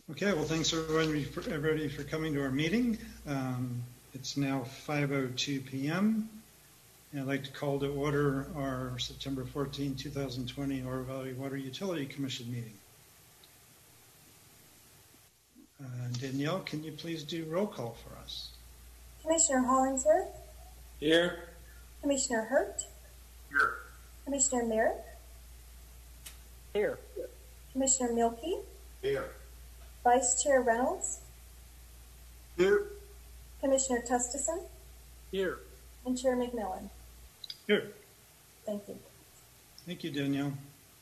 Okay, well, thanks everybody for coming to our meeting. It's now 5:02 p.m. and I'd like to call to order our September 14, 2020 Oro Valley Water Utility Commission meeting. Danielle, can you please do roll call for us? Commissioner Hollingsworth? Here. Commissioner Hurt? Here. Commissioner Merrick? Here. Commissioner Milkey? Here. Vice Chair Reynolds? Here. Commissioner Tustison? Here. And Chair McMillan? Here. Thank you. Thank you, Danielle.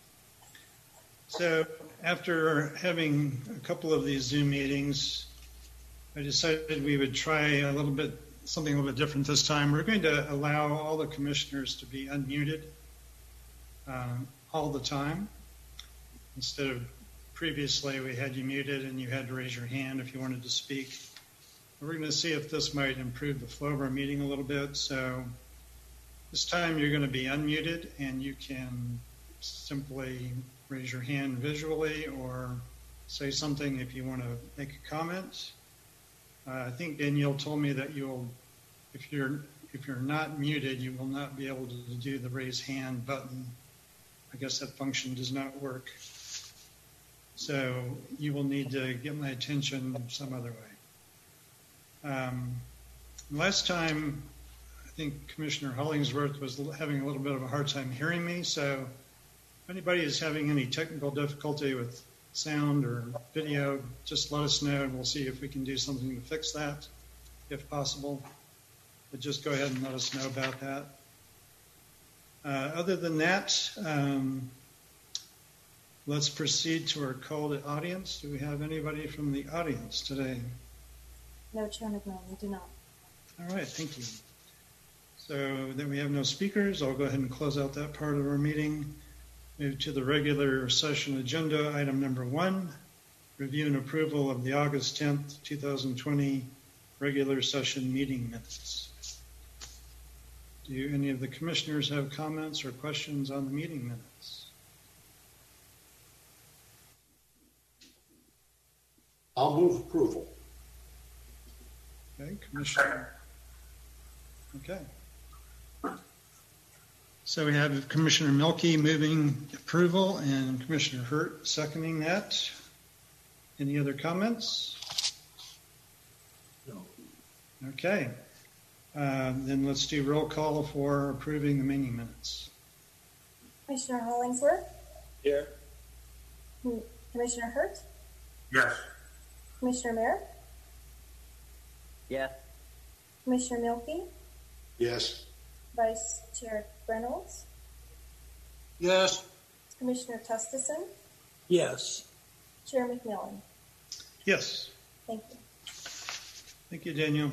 So after having a couple of these Zoom meetings, I decided we would try something a little bit different this time. We're going to allow all the commissioners to be unmuted all the time. Instead of previously we had you muted and you had to raise your hand if you wanted to speak. We're going to see if this might improve the flow of our meeting a little bit. So this time you're going to be unmuted and you can simply raise your hand visually or say something if you want to make a comment. I think Danielle told me that if you're not muted, you will not be able to do the raise hand button. I guess that function does not work. So you will need to get my attention some other way. Last time, I think Commissioner Hollingsworth was having a little bit of a hard time hearing me. So if anybody is having any technical difficulty with sound or video, just let us know and we'll see if we can do something to fix that, if possible. But just go ahead and let us know about that. Other than that, let's proceed to our call to audience. Do we have anybody from the audience today? No, Chair McMillan, we do not. All right, thank you. So then we have no speakers. I'll go ahead and close out that part of our meeting. Move to the regular session agenda, item number 1, review and approval of the August 10th, 2020 regular session meeting minutes. Do any of the commissioners have comments or questions on the meeting minutes? I'll move approval. Okay, Commissioner. Okay. So we have Commissioner Milkey moving approval and Commissioner Hurt seconding that. Any other comments? No. Okay. Then let's do roll call for approving the meeting minutes. Commissioner Hollingsworth? Here. Commissioner Hurt? Yes. Commissioner Merrick? Yes. Commissioner Milkey? Yes. Vice Chair Reynolds? Yes. Commissioner Tustison? Yes. Chair McMillan? Yes. Thank you. Thank you, Daniel.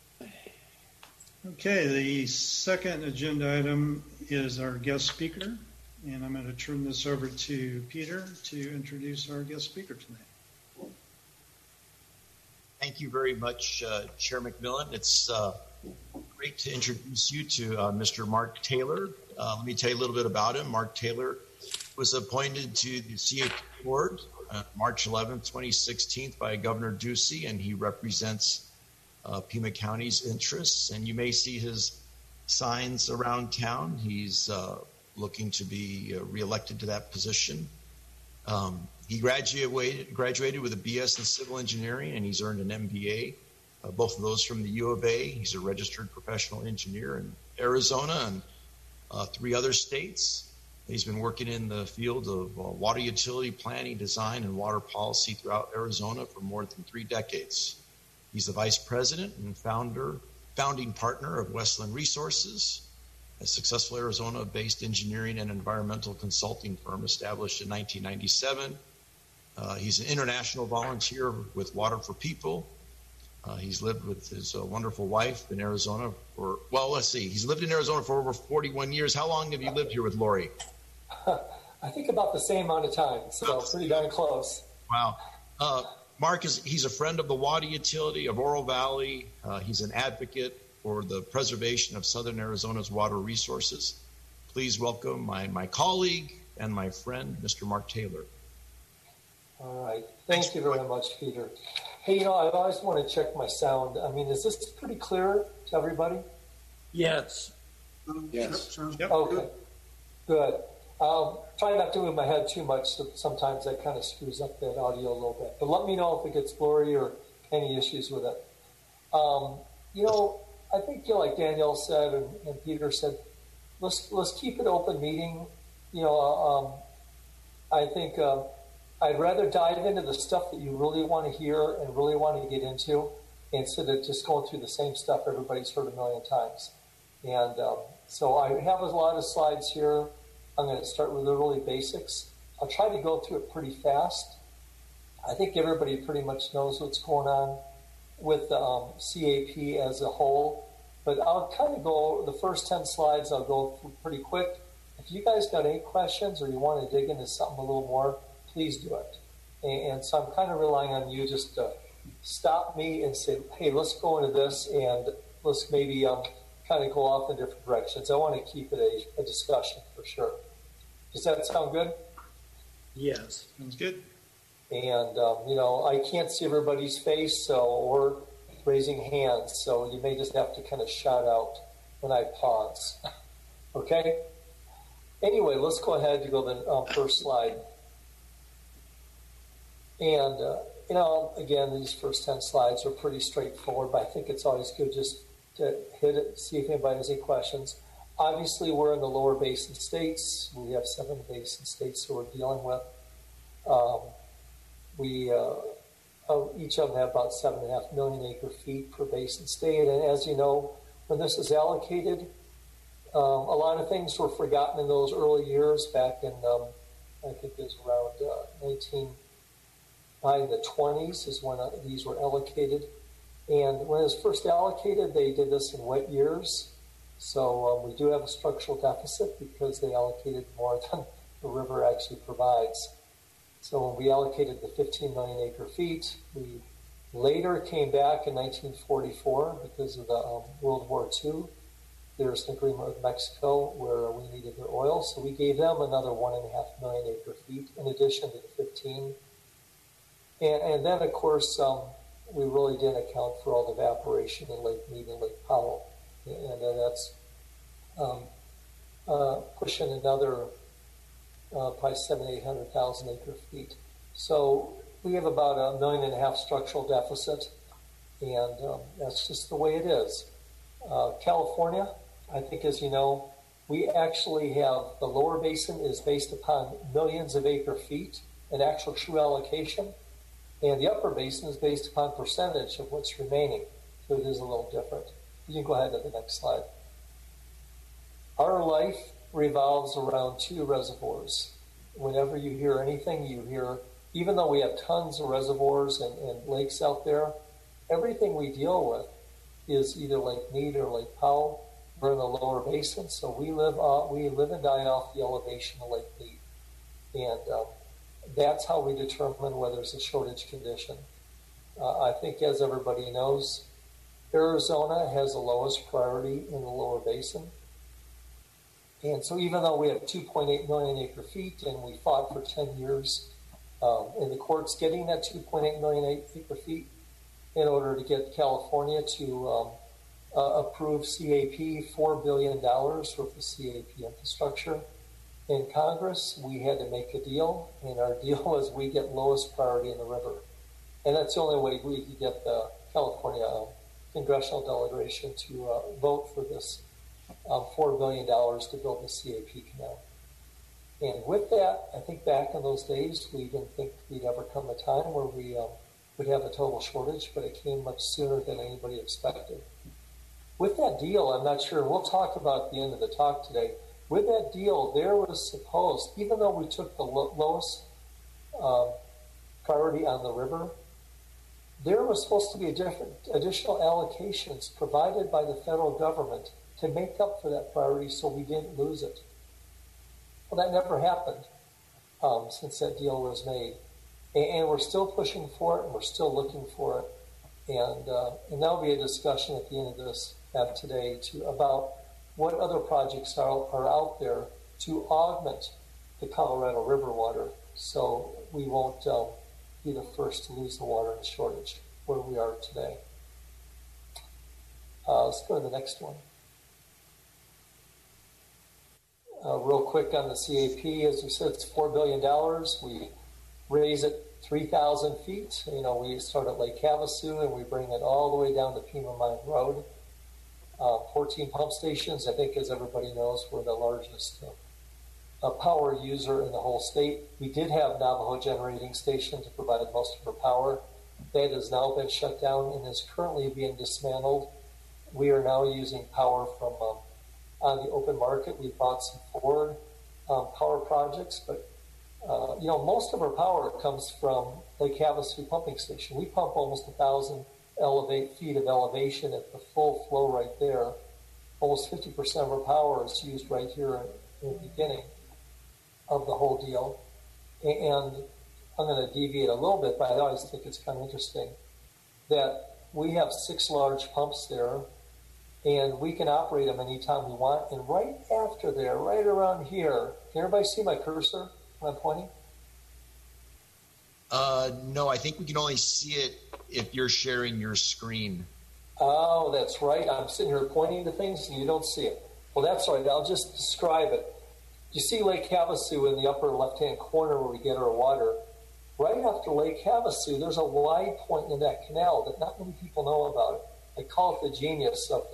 Okay, the second agenda item is our guest speaker, and I'm going to turn this over to Peter to introduce our guest speaker tonight. Thank you very much, Chair McMillan. It's great to introduce you to Mr. Mark Taylor. Let me tell you a little bit about him. Mark Taylor was appointed to the CAT board March 11th, 2016 by Governor Ducey, and he represents Pima County's interests. And you may see his signs around town. He's looking to be reelected to that position. He graduated with a BS in civil engineering, and he's earned an MBA, both of those from the U of A. He's a registered professional engineer in Arizona and 3 other states. He's been working in the field of water utility planning, design, and water policy throughout Arizona for more than 3 decades. He's the vice president and founding partner of Westland Resources, a successful Arizona-based engineering and environmental consulting firm established in 1997. He's an international volunteer with Water for People. He's lived with his wonderful wife in Arizona for, he's lived in Arizona for over 41 years. How long have you lived here with Lori? I think about the same amount of time, so pretty darn close. Wow. Mark he's a friend of the water utility of Oro Valley. He's an advocate for the preservation of Southern Arizona's water resources. Please welcome my colleague and my friend, Mr. Mark Taylor. All right. Thanks. Thank you very much, Peter. Hey, I always want to check my sound. I mean, is this pretty clear to everybody? Yes. Yes. Yep. Okay, good. Try not to move my head too much, so sometimes that kind of screws up that audio a little bit. But let me know if it gets blurry or any issues with it. I think, like Danielle said and Peter said, let's keep it open meeting. I think I'd rather dive into the stuff that you really want to hear and really want to get into instead of just going through the same stuff everybody's heard a million times. And so I have a lot of slides here. I'm going to start with the really basics. I'll try to go through it pretty fast. I think everybody pretty much knows what's going on with CAP as a whole. But I'll kind of go, the first 10 slides I'll go through pretty quick. If you guys got any questions or you want to dig into something a little more, please do it. And so I'm kind of relying on you just to stop me and say, hey, let's go into this and let's maybe kind of go off in different directions. I want to keep it a discussion for sure. Does that sound good? Yes. Sounds good. And, I can't see everybody's face or raising hands, so you may just have to kind of shout out when I pause. Okay? Anyway, let's go ahead to go to the first slide. And, again, these first 10 slides are pretty straightforward, but I think it's always good just to hit it, see if anybody has any questions. Obviously, we're in the lower basin states. We have 7 basin states that we're dealing with. Each of them have about 7.5 million acre feet per basin state. And as you know, when this is allocated, a lot of things were forgotten in those early years back in, I think it was around by the 20s is when these were allocated. And when it was first allocated, they did this in wet years. So we do have a structural deficit because they allocated more than the river actually provides. So when we allocated the 15 million acre feet, we later came back in 1944 because of the World War II. There's an agreement with Mexico where we needed their oil, so we gave them another 1.5 million acre feet in addition to the 15. And then, of course, we really didn't account for all the evaporation in Lake Mead and Lake Powell. And then that's pushing another probably 800,000 acre feet. So we have about 1.5 million structural deficit, and that's just the way it is. California, I think, as you know, we actually have the lower basin is based upon millions of acre feet, an actual true allocation, and the upper basin is based upon percentage of what's remaining. So it is a little different. You can go ahead to the next slide. Our life revolves around 2 reservoirs. Whenever you hear anything, you hear, even though we have tons of reservoirs and lakes out there, everything we deal with is either Lake Mead or Lake Powell. We're in the lower basin, so we live and die off the elevation of Lake Mead. And that's how we determine whether there's a shortage condition. I think, as everybody knows, Arizona has the lowest priority in the lower basin. And so even though we have 2.8 million acre feet and we fought for 10 years in the courts getting that 2.8 million acre feet in order to get California to approve CAP, $4 billion worth of CAP infrastructure. In Congress, we had to make a deal, and our deal was we get lowest priority in the river. And that's the only way we could get the California congressional delegation to vote for this $4 billion to build the CAP canal. And with that, I think back in those days, we didn't think we'd ever come a time where we would have a total shortage, but it came much sooner than anybody expected. With that deal, I'm not sure, we'll talk about at the end of the talk today. With that deal, there was supposed, even though we took the lowest priority on the river, there was supposed to be additional allocations provided by the federal government to make up for that priority so we didn't lose it. Well, that never happened since that deal was made. And we're still pushing for it, and we're still looking for it. And that'll be a discussion at the end of this today about what other projects are out there to augment the Colorado River water so we won't be the first to lose the water in the shortage where we are today. Let's go to the next one. Real quick on the CAP, as we said, it's $4 billion. We raise it 3,000 feet. You know, we start at Lake Havasu and we bring it all the way down to Pima Mine Road. 14 pump stations. I think, as everybody knows, we're the largest power user in the whole state. We did have Navajo Generating Station to provide most of our power. That has now been shut down and is currently being dismantled. We are now using power from on the open market. We bought some Ford power projects, but you know, most of our power comes from Lake Havasu pumping station. We pump almost 1,000 feet of elevation at the full flow right there. Almost 50% of our power is used right here in the beginning of the whole deal. And I'm going to deviate a little bit, but I always think it's kind of interesting that we have 6 large pumps there, and we can operate them anytime we want. And right after there, right around here, can everybody see my cursor when I'm pointing? No, I think we can only see it if you're sharing your screen. Oh, that's right. I'm sitting here pointing to things and you don't see it. Well, that's all right. I'll just describe it. You see Lake Havasu in the upper left-hand corner where we get our water. Right after Lake Havasu, there's a wide point in that canal that not many people know about it. They call it the genius of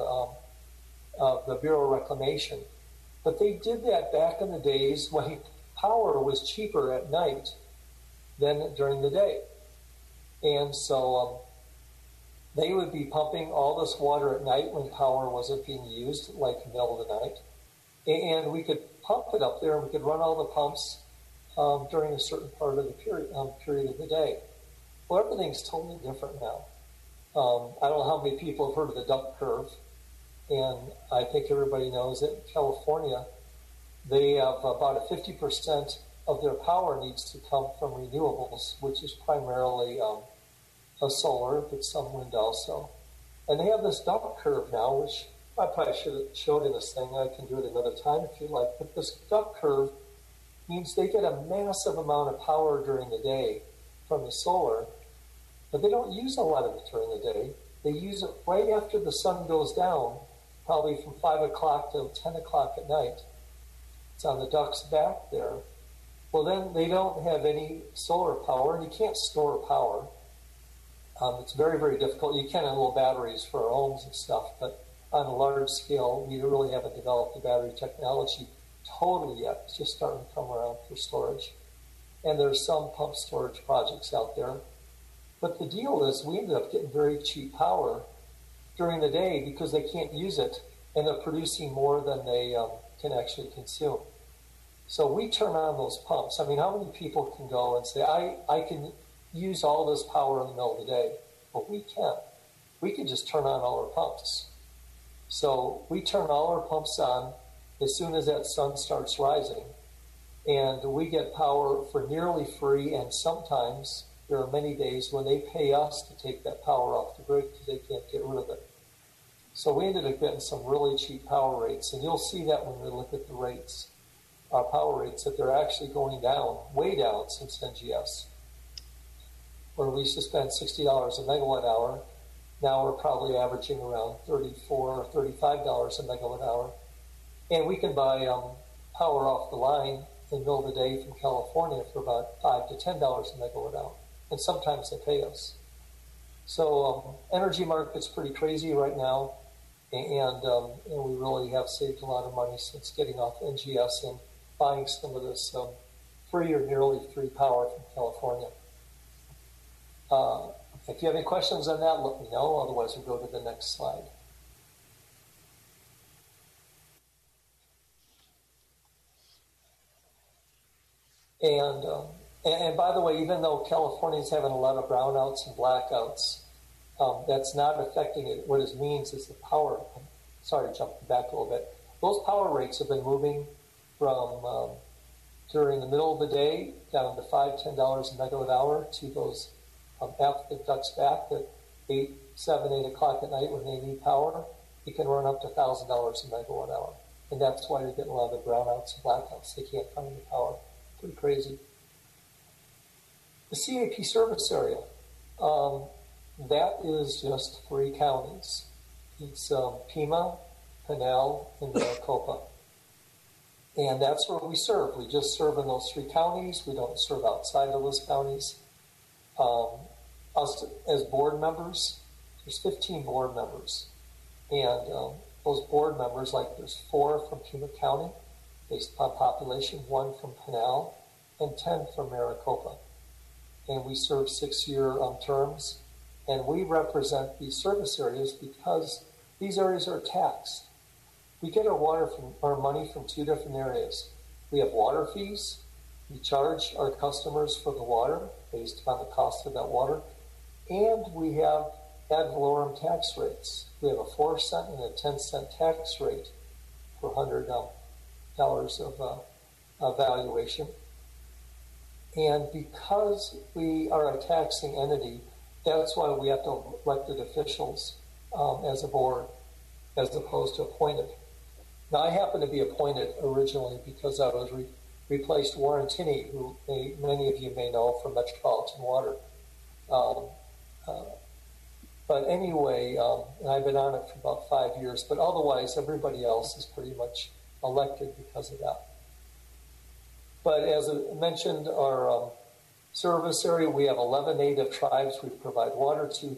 the Bureau of Reclamation. But they did that back in the days when power was cheaper at night than during the day. And so they would be pumping all this water at night when power wasn't being used, like in the middle of the night. And we could pump it up there, and we could run all the pumps during a certain part of the period of the day. Well, everything's totally different now. I don't know how many people have heard of the duck curve, and I think everybody knows that in California, they have about a 50% of their power needs to come from renewables, which is primarily a solar, but some wind also. And they have this duck curve now, which I probably should have showed in this thing. I can do it another time if you like. But this duck curve means they get a massive amount of power during the day from the solar, but they don't use a lot of it during the day. They use it right after the sun goes down, probably from 5 o'clock till 10 o'clock at night. It's on the duck's back there. Well, then they don't have any solar power, and you can't store power. It's very, very difficult. You can have little batteries for our homes and stuff, but on a large scale, we really haven't developed the battery technology totally yet. It's just starting to come around for storage. And there's some pump storage projects out there. But the deal is we ended up getting very cheap power during the day because they can't use it, and they're producing more than they can actually consume. So we turn on those pumps. I mean, how many people can go and say, I can use all this power in the middle of the day? Well, we can. We can just turn on all our pumps. So we turn all our pumps on as soon as that sun starts rising. And we get power for nearly free, and sometimes there are many days when they pay us to take that power off the grid because they can't get rid of it. So we ended up getting some really cheap power rates, and you'll see that when we look at the rates, our power rates, that they're actually going down, way down since NGS. Where we used to spend $60 a megawatt hour, now we're probably averaging around $34 or $35 a megawatt hour. And we can buy power off the line in the middle of the day from California for about $5 to $10 a megawatt hour. And sometimes they pay us. So energy market's pretty crazy right now. And we really have saved a lot of money since getting off NGS and buying some of this free or nearly free power from California. If you have any questions on that, let me know. Otherwise, we'll go to the next slide. And by the way, even though California is having a lot of brownouts and blackouts, that's not affecting it. What it means is the power. Sorry, jumping back a little bit. Those power rates have been moving from during the middle of the day down to $5, $10 a megawatt hour to those after the duck's back at 8 o'clock at night when they need power. It can run up to $1,000 a megawatt hour, and that's why you're getting a lot of the brownouts and blackouts. They can't find the power. Pretty crazy. The CAP service area, that is just 3 counties. It's Pima, Pinal, and Maricopa. And that's where we serve. We just serve in those 3 counties. We don't serve outside of those counties. Us as board members, there's 15 board members. And those board members, like there's 4 from Pima County, based upon population, 1 from Pinal, and 10 from Maricopa. And we serve 6-year terms. And we represent these service areas because these areas are taxed. We get our money from 2 different areas. We have water fees. We charge our customers for the water based upon the cost of that water. And we have ad valorem tax rates. We have a 4-cent and a 10-cent tax rate for $100 of valuation. And because we are a taxing entity, that's why we have to elected officials as a board, as opposed to appointed. Now, I happen to be appointed originally because I was replaced Warren Tinney, who many of you may know from Metropolitan Water. But anyway, and I've been on it for about 5 years, but otherwise everybody else is pretty much elected because of that. But as I mentioned, our service area, we have 11 native tribes. We provide water to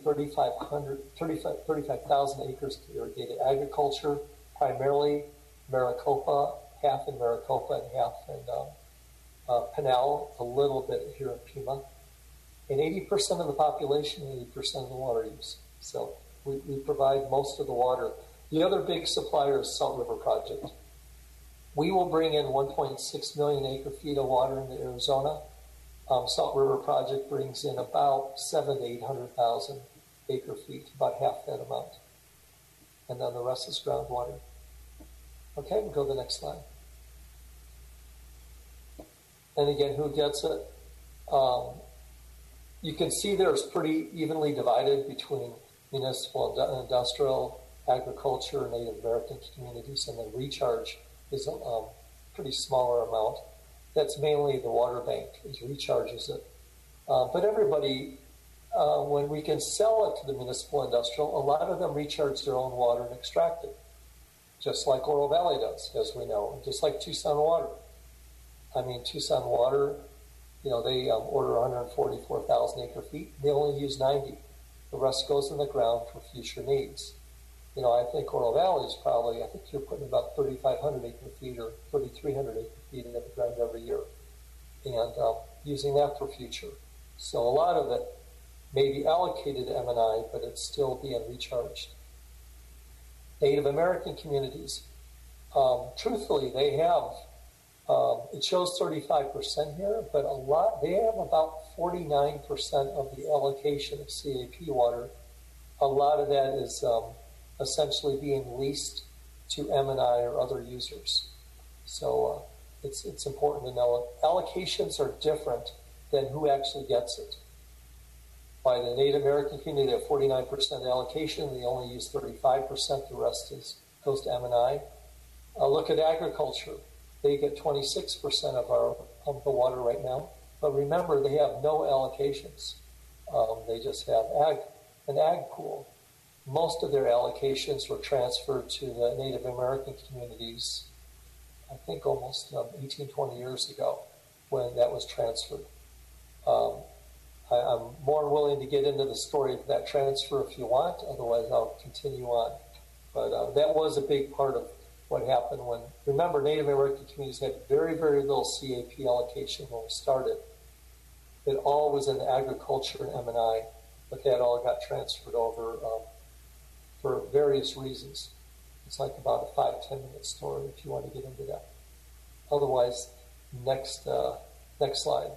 35,000 acres to irrigated agriculture, primarily Maricopa, half in Maricopa and half in Pinal, a little bit here in Pima. And 80% of the population, 80% of the water use. So we provide most of the water. The other big supplier is Salt River Project. We will bring in 1.6 million acre feet of water into Arizona. Salt River Project brings in about 700,000 to 800,000 acre feet, about half that amount. And then the rest is groundwater. Okay, we'll go to the next slide. And again, who gets it? You can see there's pretty evenly divided between municipal and industrial, agriculture, Native American communities, and then recharge is a pretty smaller amount. That's mainly the water bank, is recharges it. But everybody, when we can sell it to the municipal industrial, a lot of them recharge their own water and extract it, just like Oro Valley does, as we know, and just like Tucson Water. I mean, Tucson Water, you know, they order 144,000 acre feet. They only use 90. The rest goes in the ground for future needs. You know, I think Oro Valley is probably, I think you're putting about 3,500 acre feet or 3,300 acre feet into the ground every year, and using that for future. So a lot of it may be allocated to M&I, but it's still being recharged. Native American communities, truthfully, they have, it shows 35% here, but they have about 49% of the allocation of CAP water. A lot of that is essentially being leased to M&I or other users. So it's important to know allocations are different than who actually gets it. By the Native American community, they have 49% allocation. They only use 35%. The rest goes to M&I. Look at agriculture. They get 26% of the water right now. But remember, they have no allocations. They just have an ag pool. Most of their allocations were transferred to the Native American communities, I think almost 18, 20 years ago when that was transferred. I'm more willing to get into the story of that transfer if you want, otherwise I'll continue on. But that was a big part of what happened when, remember, Native American communities had very, very little CAP allocation when we started. It all was in agriculture and M&I, but that all got transferred over for various reasons. It's like about a 5-10 minute story if you want to get into that. Otherwise, next slide.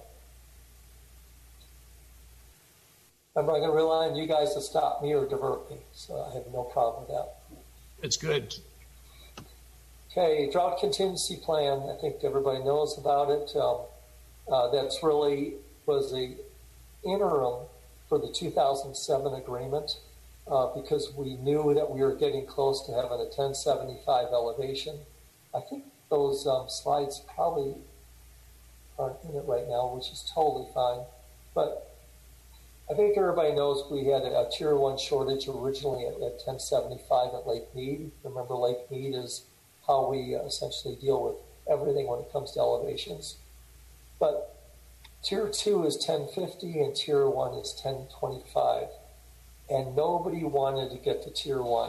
I'm not going to rely on you guys to stop me or divert me, so I have no problem with that. It's good. Okay, drought contingency plan. I think everybody knows about it. That's really was the interim for the 2007 agreement because we knew that we were getting close to having a 1075 elevation. I think those slides probably aren't in it right now, which is totally fine. But I think everybody knows we had a Tier 1 shortage originally at 1075 at Lake Mead. Remember, Lake Mead is how we essentially deal with everything when it comes to elevations. But Tier 2 is 1050 and Tier 1 is 1025. And nobody wanted to get to Tier 1.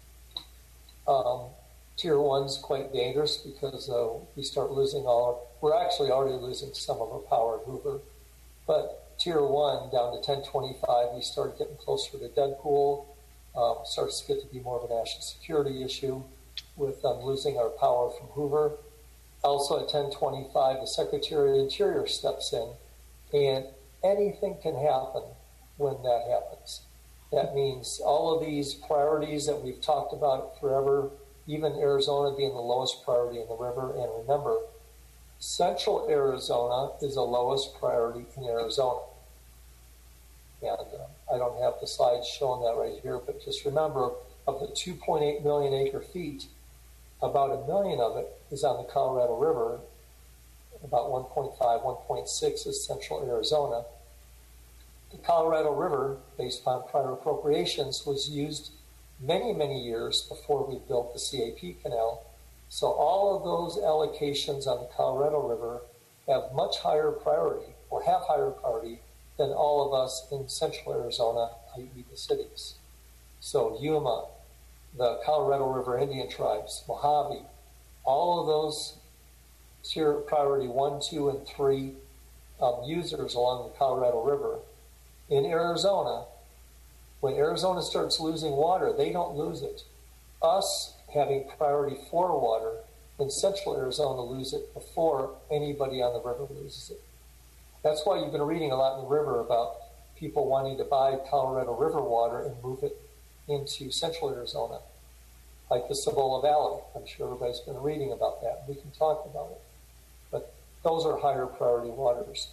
Tier 1 is quite dangerous because we start losing we're actually already losing some of our power at Hoover. But Tier 1 down to 1025, we started getting closer to Deadpool. Starts to get to be more of a national security issue with losing our power from Hoover. Also at 1025, the Secretary of the Interior steps in, and anything can happen when that happens. That means all of these priorities that we've talked about forever, even Arizona being the lowest priority in the river. And remember, Central Arizona is the lowest priority in Arizona. And I don't have the slides showing that right here, but just remember, of the 2.8 million acre feet, about 1 million of it is on the Colorado River. About 1.5, 1.6 is Central Arizona. The Colorado River, based upon prior appropriations, was used many, many years before we built the CAP canal. So all of those allocations on the Colorado River have much higher priority, or have higher priority, than all of us in Central Arizona, i.e. the cities. So Yuma, the Colorado River Indian tribes, Mojave, all of those tier priority 1, 2, and 3 users along the Colorado River. In Arizona, when Arizona starts losing water, they don't lose it. Us having priority 4 water, in Central Arizona lose it before anybody on the river loses it. That's why you've been reading a lot in the river about people wanting to buy Colorado River water and move it into Central Arizona, like the Cibola Valley. I'm sure everybody's been reading about that. We can talk about it. But those are higher priority waters.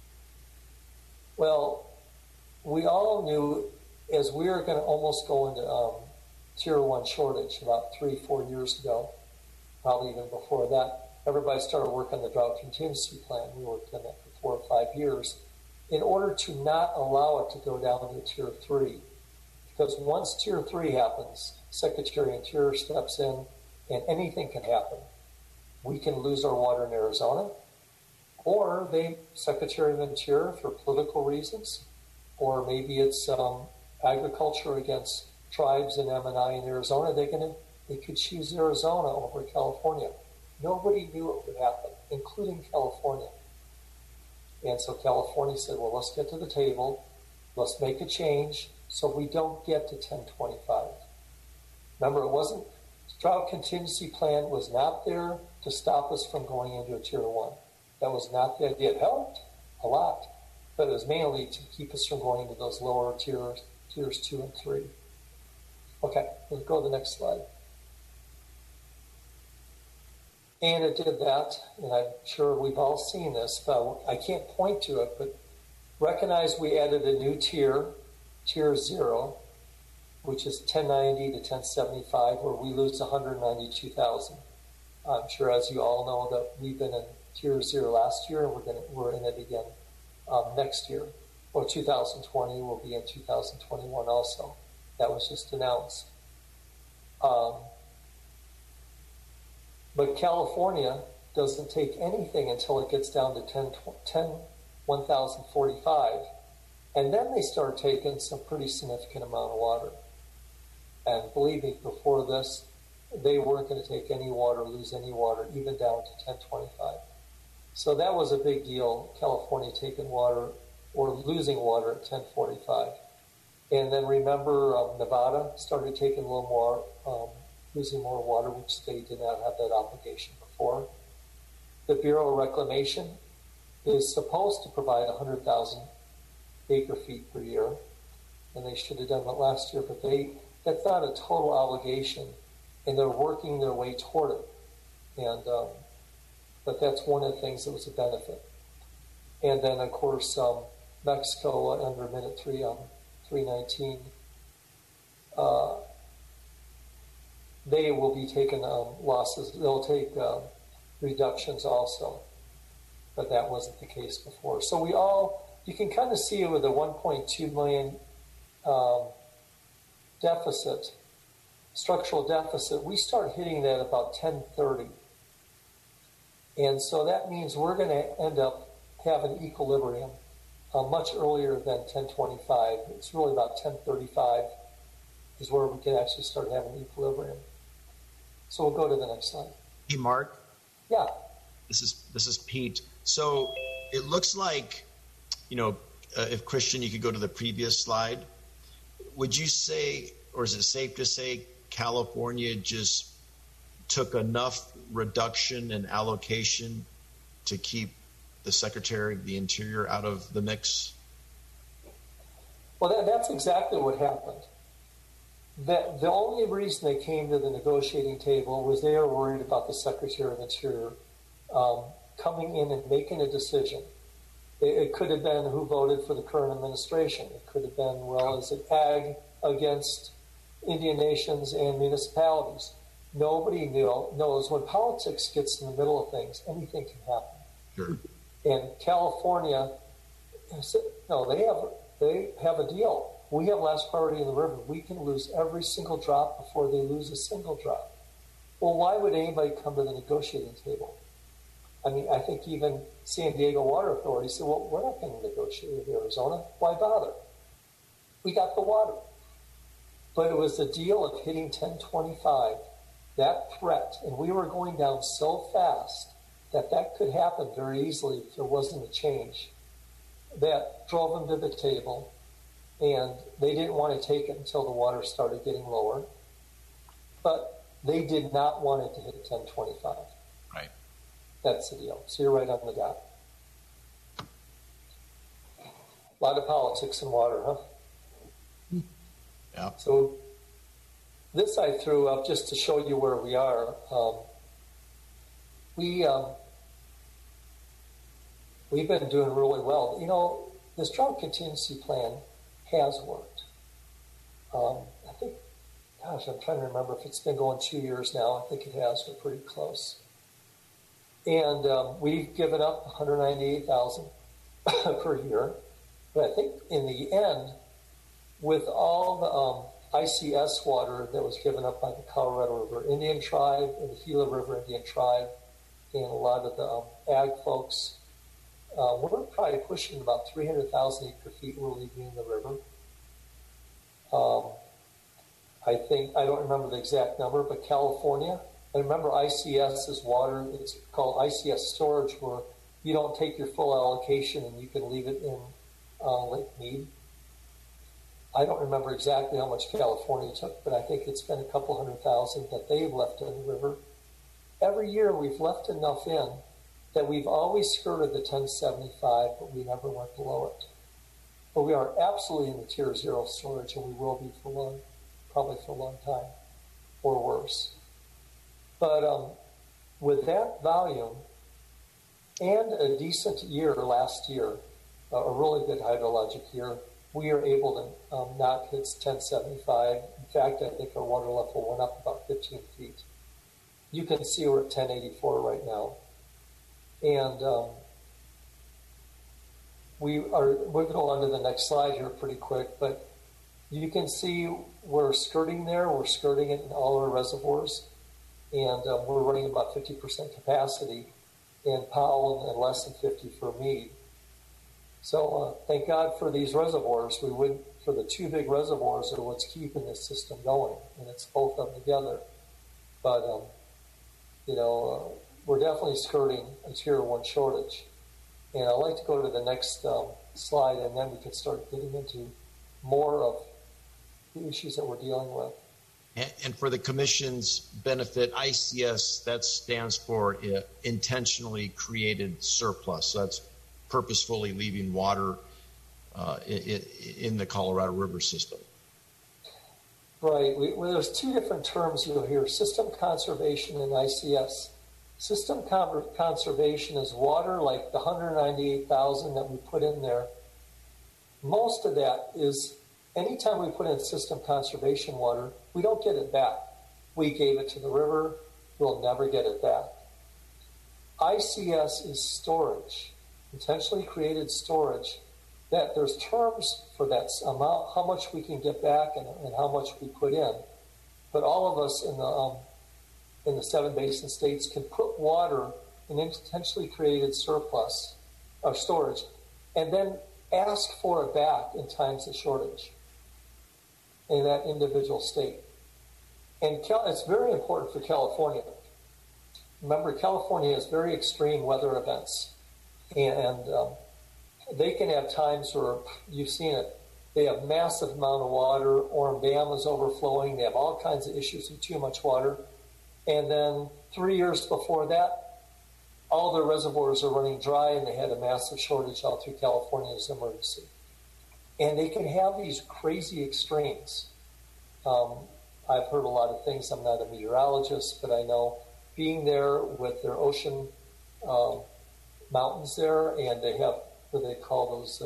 Well, we all knew as we were going to almost go into Tier 1 shortage about 3-4 years ago, probably even before that, everybody started working on the drought contingency plan. We worked on that for 4 or 5 years in order to not allow it to go down to Tier 3. Because once Tier 3 happens, Secretary of Interior steps in and anything can happen. We can lose our water in Arizona, or Secretary of Interior, for political reasons, or maybe it's agriculture against tribes in M&I in Arizona, they could choose Arizona over California. Nobody knew it would happen, including California. And so California said, well, let's get to the table. Let's make a change so we don't get to 1025. Remember, drought contingency plan was not there to stop us from going into a Tier 1. That was not the idea. It helped a lot, but it was mainly to keep us from going into those lower tiers 2 and 3. Okay, let's go to the next slide. And it did that, and I'm sure we've all seen this, but I can't point to it, but recognize we added a new tier, Tier 0, which is 1090 to 1075, where we lose 192,000. I'm sure, as you all know, that we've been in Tier 0 last year, and we're in it again next year. Or 2020, will be in 2021 also. That was just announced. But California doesn't take anything until it gets down to 10,045. And then they start taking some pretty significant amount of water. And believe me, before this, they weren't going to take any water, lose any water, even down to 1025. So that was a big deal, California taking water or losing water at 1045. And then remember, Nevada started taking a little more, losing more water, which they did not have that obligation before. The Bureau of Reclamation is supposed to provide 100,000 acre feet per year, and they should have done that last year, but that's not a total obligation, and they're working their way toward it. And but that's one of the things that was a benefit. And then, of course, Mexico under Minute 3 on 319, they will be taking losses. They'll take reductions also, but that wasn't the case before. So we all you can kind of see it with a 1.2 million deficit, structural deficit. We start hitting that about 1030. And so that means we're going to end up having equilibrium much earlier than 1025. It's really about 1035 is where we can actually start having equilibrium. So we'll go to the next slide. Hey, Mark. Yeah. This is Pete. So it looks like, if Christian, you could go to the previous slide. Would you say, or is it safe to say, California just took enough reduction in allocation to keep the Secretary of the Interior out of the mix? Well, that's exactly what happened. The only reason they came to the negotiating table was they were worried about the Secretary of the Interior coming in and making a decision. It could have been who voted for the current administration. It could have been, well, is it ag against Indian nations and municipalities? Nobody knows. When politics gets in the middle of things, anything can happen. Sure. And California, no, they have a deal. We have last priority in the river. We can lose every single drop before they lose a single drop. Well, why would anybody come to the negotiating table? I mean, I think even San Diego Water Authority said, well, we're not going to negotiate with Arizona. Why bother? We got the water. But it was the deal of hitting 1025, that threat, and we were going down so fast that could happen very easily if there wasn't a change. That drove them to the table, and they didn't want to take it until the water started getting lower. But they did not want it to hit 1025. Right. That's the deal. So you're right on the dot. A lot of politics in water, huh? Yeah. So this I threw up just to show you where we are. We've been doing really well. This drought contingency plan has worked. I think, I'm trying to remember if it's been going 2 years now. I think it has. We're pretty close. And we've given up $198,000 per year. But I think in the end, with all the ICS water that was given up by the Colorado River Indian Tribe and the Gila River Indian Tribe and a lot of the ag folks, we're probably pushing about 300,000 acre feet we're leaving in the river. I don't remember the exact number, but California, I remember ICS's water, it's called ICS storage, where you don't take your full allocation and you can leave it in Lake Mead. I don't remember exactly how much California took, but I think it's been a couple 100,000 that they've left in the river. Every year we've left enough in that we've always skirted the 1075, but we never went below it. But we are absolutely in the tier 0 storage, and we will be probably for a long time, or worse. But with that volume and a decent year last year, a really good hydrologic year, we are able to not hit 1075. In fact, I think our water level went up about 15 feet. You can see we're at 1084 right now. And we're going to go on to the next slide here pretty quick, but you can see we're skirting there. We're skirting it in all our reservoirs, and we're running about 50% capacity in Powell and less than 50 for Mead. So thank God for these reservoirs. For the two big reservoirs are what's keeping this system going, and it's both of them together. But we're definitely skirting a tier 1 shortage. And I'd like to go to the next slide, and then we can start getting into more of the issues that we're dealing with. And for the Commission's benefit, ICS, that stands for intentionally created surplus. So that's purposefully leaving water in the Colorado River system. Right. There's two different terms you'll hear, system conservation and ICS. System conservation is water like the 198,000 that we put in there. Most of that is, anytime we put in system conservation water, we don't get it back. We gave it to the river, we'll never get it back. ICS is storage, intentionally created storage, that there's terms for that amount, how much we can get back and how much we put in. But all of us in the 7 basin states can put water in intentionally created surplus or storage, and then ask for it back in times of shortage in that individual state. And it's very important for California. Remember, California has very extreme weather events, and they can have times where, you've seen it, they have massive amount of water, Orem Dam is overflowing, they have all kinds of issues with too much water, and then 3 years before that, all their reservoirs are running dry, and they had a massive shortage all through California as an emergency. And they can have these crazy extremes. I've heard a lot of things. I'm not a meteorologist, but I know being there with their ocean mountains there, and they have what they call those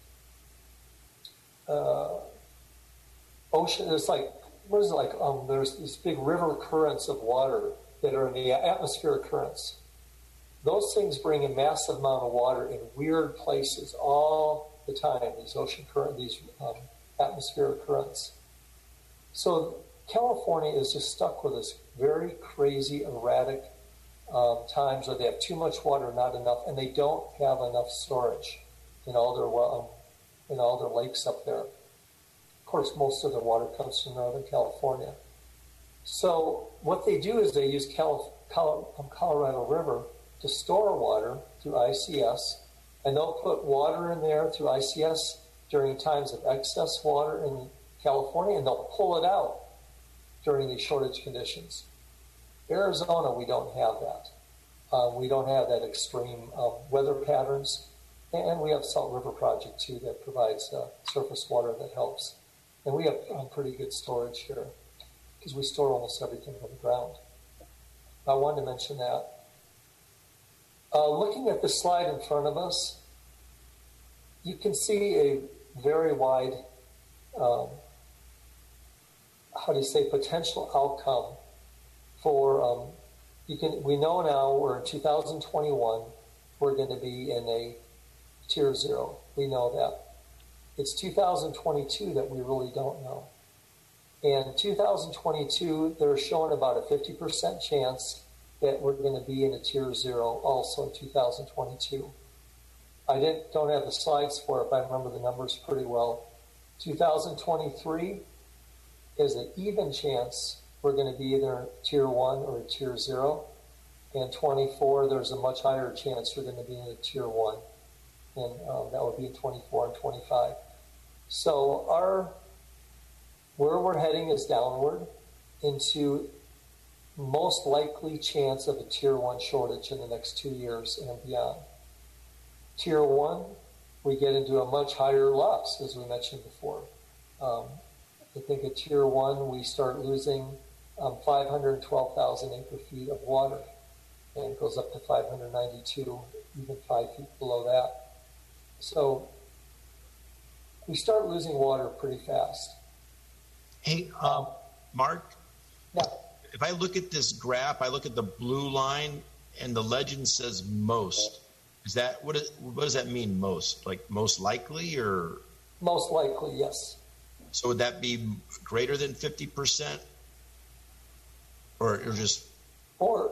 ocean. There's like, what is it like? There's these big river currents of water that are in the atmospheric currents. Those things bring a massive amount of water in weird places all the time. These ocean current, these atmospheric currents. So California is just stuck with this very crazy, erratic times where they have too much water, not enough, and they don't have enough storage in all their lakes up there. Of course, most of the water comes from Northern California. So what they do is they use Colorado River to store water through ICS, and they'll put water in there through ICS during times of excess water in California, and they'll pull it out during these shortage conditions. Arizona, we don't have that. We don't have that extreme weather patterns, and we have Salt River Project too that provides surface water that helps. And we have pretty good storage here because we store almost everything on the ground. I wanted to mention that. Looking at the slide in front of us, you can see a very wide, potential outcome for, we know now we're in 2021, we're going to be in a tier 0. We know that. It's 2022 that we really don't know. And 2022, they're showing about a 50% chance that we're going to be in a tier 0 also in 2022. I don't have the slides for it, but I remember the numbers pretty well. 2023 is an even chance we're going to be either tier 1 or a tier 0. And 24, there's a much higher chance we're going to be in a tier 1. And that would be in 24 and 25. So where we're heading is downward into most likely chance of a tier 1 shortage in the next 2 years and beyond. Tier 1, we get into a much higher loss, as we mentioned before. I think at tier 1, we start losing 512,000 acre feet of water, and it goes up to 592, even 5 feet below that. So we start losing water pretty fast. Hey, Mark? Yeah. If I look at this graph, I look at the blue line, and the legend says most. Is that what does that mean? Most, like most likely, or most likely, yes. So would that be greater than 50%, or just? For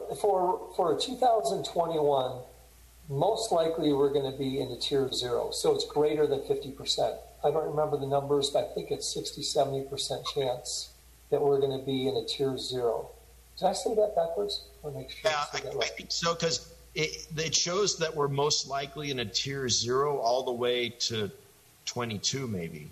2021, most likely we're going to be in the tier 0, so it's greater than 50%. I don't remember the numbers, but I think it's 60-70% chance that we're going to be in a tier 0. Did I say that backwards? I'll make sure. Yeah, I think so, because it shows that we're most likely in a tier 0 all the way to 22, maybe.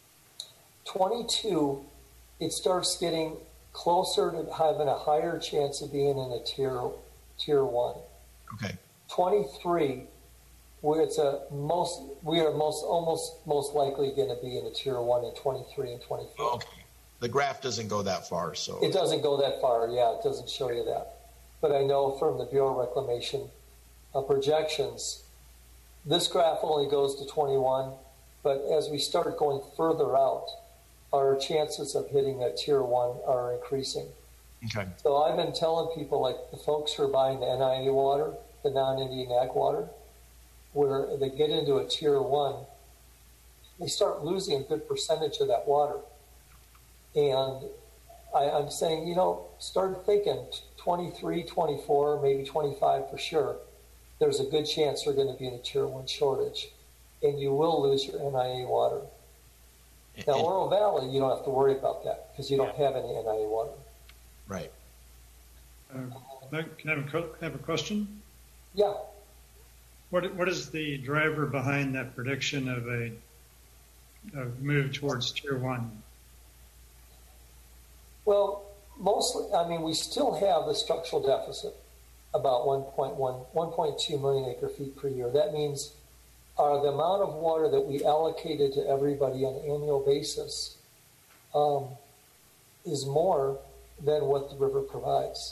22, it starts getting closer to having a higher chance of being in a tier 1. Okay. 23, where we are most likely going to be in a tier 1 in 23 and 24. Okay. The graph doesn't go that far, so it doesn't go that far. Yeah, it doesn't show you that. But I know from the Bureau of Reclamation projections, this graph only goes to 21. But as we start going further out, our chances of hitting that tier 1 are increasing. Okay. So I've been telling people, like the folks who are buying the NIA water, the non-Indian Ag water, where they get into a tier 1, they start losing a good percentage of that water. And I'm saying, start thinking 23, 24, maybe 25 for sure. There's a good chance we're going to be in a tier 1 shortage, and you will lose your NIA water. Now, Oro Valley, you don't have to worry about that because you don't have any NIA water. Right. Can I have a question? Yeah. What is the driver behind that prediction of a move towards tier 1? Well, mostly, we still have the structural deficit, about 1.2 million acre feet per year. That means the amount of water that we allocated to everybody on an annual basis is more than what the river provides.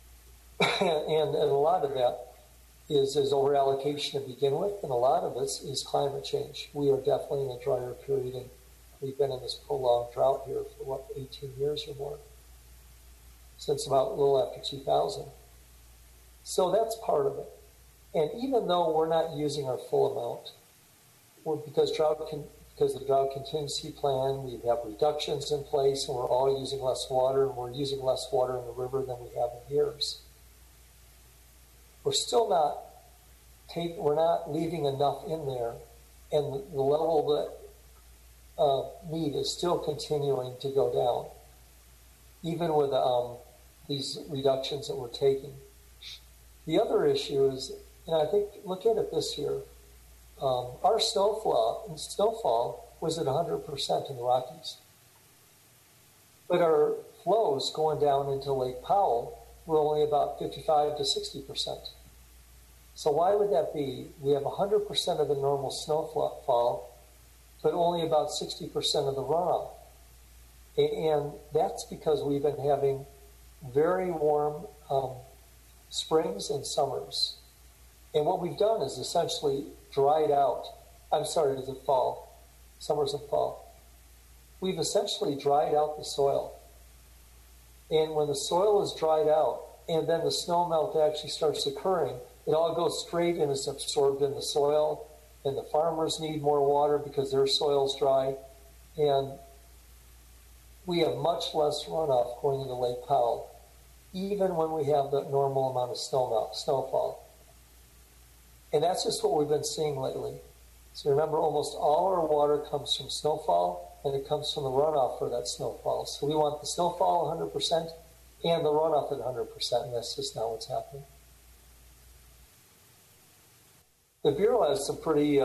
and a lot of that is over allocation to begin with, and a lot of it is climate change. We are definitely in a drier period, and we've been in this prolonged drought here for 18 years or more, since about a little after 2000. So that's part of it. And even though we're not using our full amount, because the drought contingency plan, we have reductions in place, and we're all using less water, and we're using less water in the river than we have in years. We're still we're not leaving enough in there, and the level that need is still continuing to go down, even with these reductions that we're taking. The other issue is, and I think, look at it this year, our snowfall was at 100% in the Rockies. But our flows going down into Lake Powell were only about 55 to 60%. So why would that be? We have 100% of the normal snowfall, but only about 60% of the runoff. And that's because we've been having very warm springs and summers. And what we've done is essentially dried out. Is it fall? Summers and fall. We've essentially dried out the soil. And when the soil is dried out, and then the snow melt actually starts occurring, it all goes straight and is absorbed in the soil. And the farmers need more water because their soil's dry. And we have much less runoff going into Lake Powell, even when we have the normal amount of snowfall. And that's just what we've been seeing lately. So remember, almost all our water comes from snowfall, and it comes from the runoff for that snowfall. So we want the snowfall 100% and the runoff at 100%, and that's just not what's happening. The Bureau has some pretty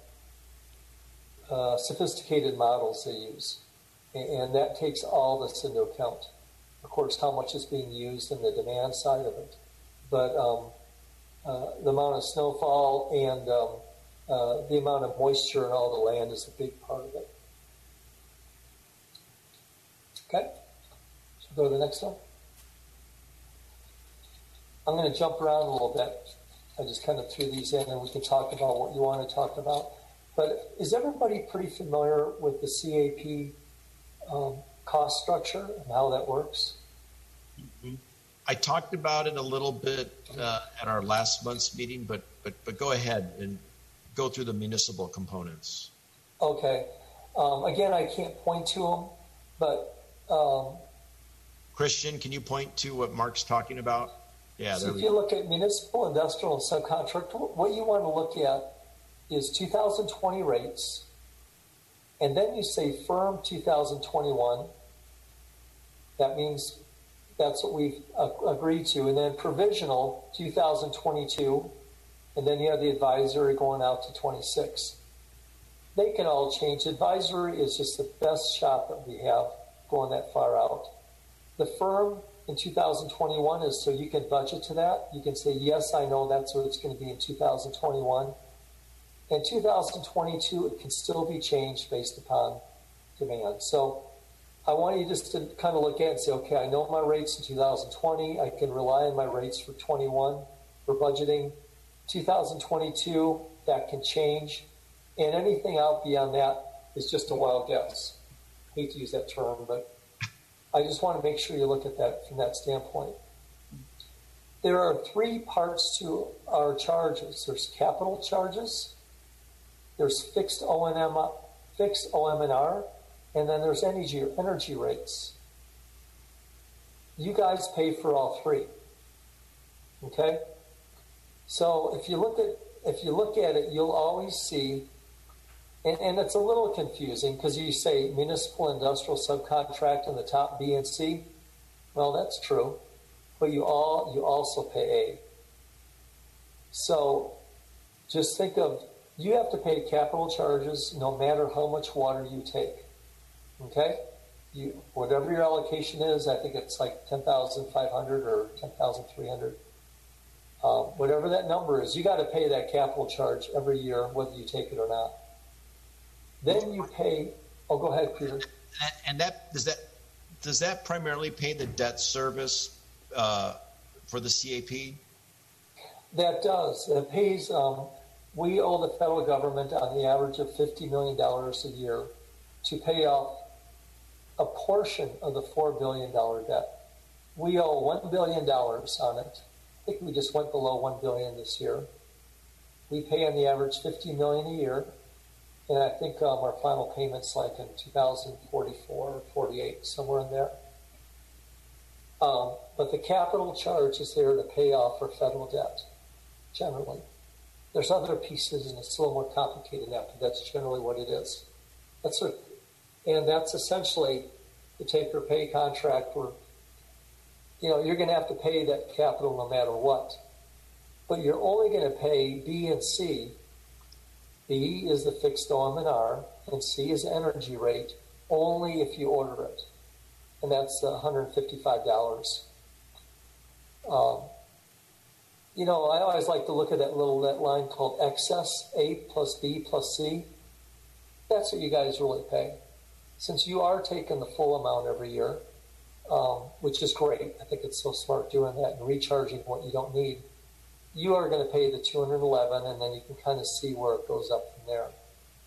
sophisticated models they use, and that takes all this into account. Of course, how much is being used and the demand side of it. But the amount of snowfall and the amount of moisture in all the land is a big part of it. Okay, so go to the next one. I'm going to jump around a little bit. I just kind of threw these in, and we can talk about what you want to talk about. But is everybody pretty familiar with the CAP cost structure and how that works? I talked about it a little bit at our last month's meeting, but go ahead and go through the municipal components. Okay. Again, I can't point to them, but Christian, can you point to what Mark's talking about? Yeah. So if you look at municipal, industrial, and subcontract, what you want to look at is 2020 rates, and then you say firm 2021. That means that's what we've agreed to. And then provisional 2022. And then you have the advisory going out to 26. They can all change. Advisory is just the best shot that we have going that far out. The firm in 2021 is so you can budget to that. You can say, yes, I know that's what it's going to be in 2021. And 2022, it can still be changed based upon demand. So I want you just to kind of look at it and say, okay, I know my rates in 2020. I can rely on my rates for 21 for budgeting. 2022, that can change. And anything out beyond that is just a wild guess. I hate to use that term, but I just want to make sure you look at that from that standpoint. There are three parts to our charges. There's capital charges, there's fixed O&M fixed OM&R, and then there's energy rates. You guys pay for all three. Okay? So if you look at it, you'll always see, and it's a little confusing because you say municipal industrial subcontract in the top B and C. Well, that's true, but you also pay A. So just think of, you have to pay capital charges no matter how much water you take. Okay? Whatever your allocation is, I think it's like 10,500 or 10,300. Whatever that number is, you got to pay that capital charge every year, whether you take it or not. Then you pay. Oh, go ahead, Peter. And does that primarily pay the debt service for the CAP? That does. It pays. We owe the federal government on the average of $50 million a year to pay off a portion of the $4 billion debt. We owe $1 billion on it. I think we just went below $1 billion this year. We pay on the average $50 million a year, and I think our final payment's like in 2044 or 48, somewhere in there. But the capital charge is there to pay off our federal debt, generally. There's other pieces, and it's a little more complicated than that, but that's generally what it is. And that's essentially the take-or-pay contract where, you're going to have to pay that capital no matter what. But you're only going to pay B and C. B is the fixed OM&R, and C is energy rate, only if you order it. And that's $155. I always like to look at that line called excess, A plus B plus C. That's what you guys really pay. Since you are taking the full amount every year, which is great. I think it's so smart doing that and recharging what you don't need. You are going to pay the $211, and then you can kind of see where it goes up from there.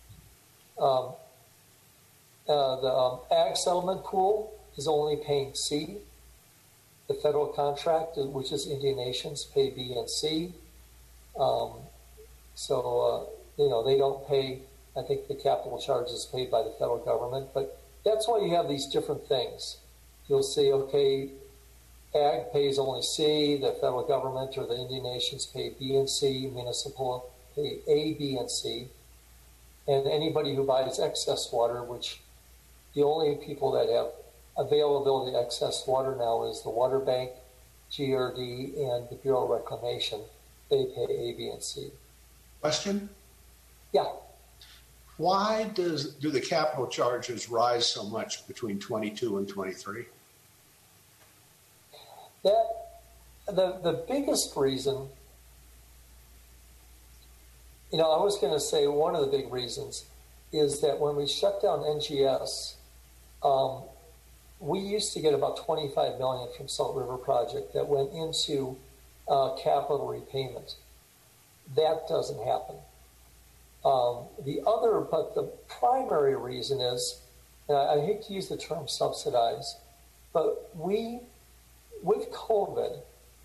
The ag settlement pool is only paying C. The federal contract, which is Indian Nations, pay B and C. They don't pay. I think the capital charge is paid by the federal government, but that's why you have these different things. You'll see, okay, ag pays only C, the federal government or the Indian Nations pay B and C, municipal pay A, B, and C. And anybody who buys excess water, which the only people that have availability of excess water now is the Water Bank, GRD, and the Bureau of Reclamation. They pay A, B, and C. Question? Yeah. Why do the capital charges rise so much between 22 and 23? The biggest reason, I was going to say one of the big reasons is that when we shut down NGS, we used to get about $25 million from Salt River Project that went into capital repayment. That doesn't happen. But the primary reason is, and I hate to use the term subsidize, but with COVID,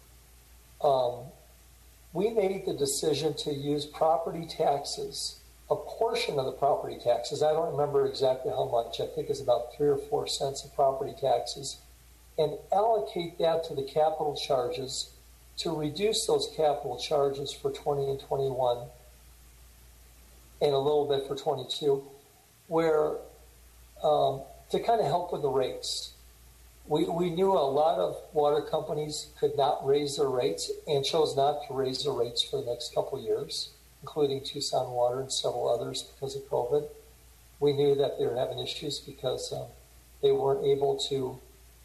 we made the decision to use property taxes, a portion of the property taxes. I don't remember exactly how much. I think it's about 3 or 4 cents of property taxes, and allocate that to the capital charges to reduce those capital charges for 20 and 21 and a little bit for 22, where to kind of help with the rates. We knew a lot of water companies could not raise their rates and chose not to raise their rates for the next couple of years, including Tucson Water and several others because of COVID. We knew that they were having issues because they weren't able to,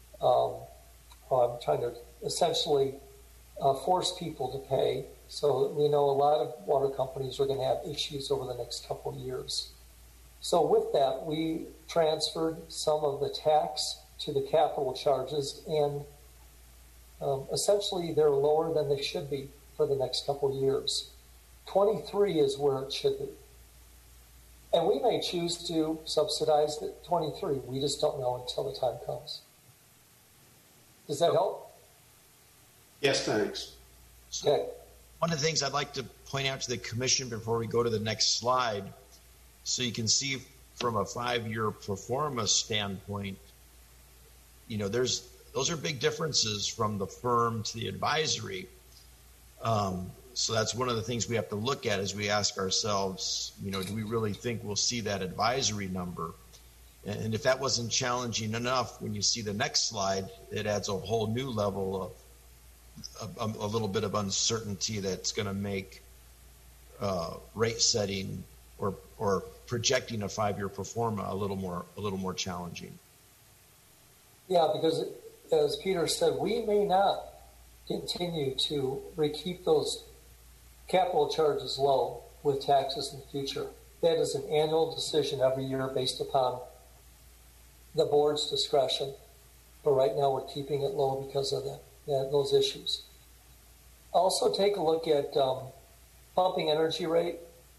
essentially force people to pay. So we know a lot of water companies are going to have issues over the next couple of years. So with that, we transferred some of the tax to the capital charges, and essentially they're lower than they should be for the next couple of years. 23 is where it should be. And we may choose to subsidize the 23. We just don't know until the time comes. Does that help? Yes, thanks. Okay. One of the things I'd like to point out to the commission before we go to the next slide, so you can see from a 5-year pro forma standpoint, those are big differences from the firm to the advisory. So that's one of the things we have to look at as we ask ourselves, do we really think we'll see that advisory number? And if that wasn't challenging enough, when you see the next slide, it adds a whole new level of a little bit of uncertainty that's going to make rate setting or projecting a 5-year pro forma a little more challenging. Yeah, because as Peter said, we may not continue to keep those capital charges low with taxes in the future. That is an annual decision every year based upon the board's discretion. But right now we're keeping it low because of those issues. Also take a look at pumping energy rate.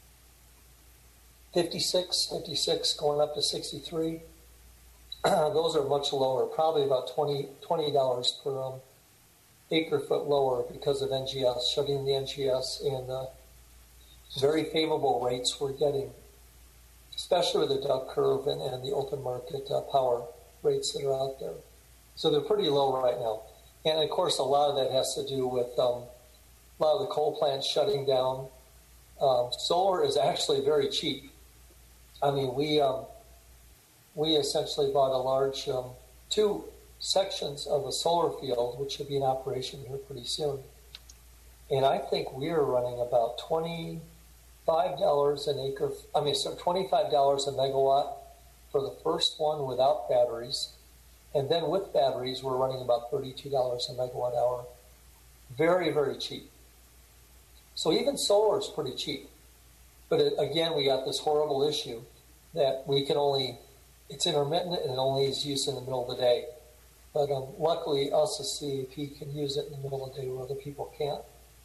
56 going up to 63. Those are much lower, probably about $20 per acre foot lower because of NGS, shutting the NGS and very favorable rates we're getting, especially with the duck curve and the open market power rates that are out there. So they're pretty low right now. And of course, a lot of that has to do with a lot of the coal plants shutting down. Solar is actually very cheap. I mean, we essentially bought a large 2 sections of a solar field, which should be in operation here pretty soon. And I think we are running about $25 an acre. $25 a megawatt for the first one without batteries. And then with batteries, we're running about $32 a megawatt hour. Very, very cheap. So even solar is pretty cheap. But again, we got this horrible issue that it's intermittent and it only is used in the middle of the day. But luckily, us as CAP can use it in the middle of the day where other people can't.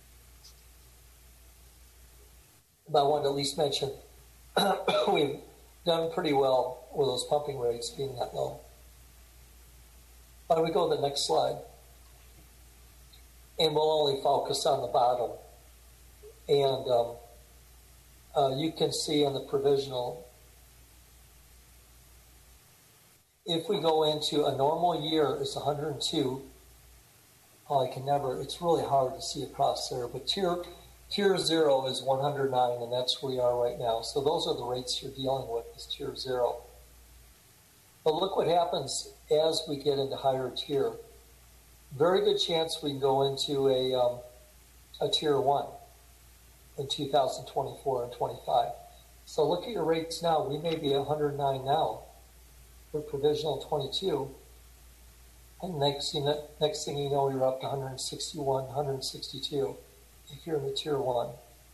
But I wanted to at least mention we've done pretty well with those pumping rates being that low. Why don't we go to the next slide? And we'll only focus on the bottom. And you can see on the provisional, if we go into a normal year, it's 102. It's really hard to see across there, but tier 0 is 109, and that's where we are right now. So those are the rates you're dealing with, is tier 0. But look what happens as we get into higher tier. Very good chance we can go into a tier 1 in 2024 and 25. So look at your rates now. We may be 109 now for provisional 22. And next thing you know, you're up to 161, 162 if you're in the tier 1.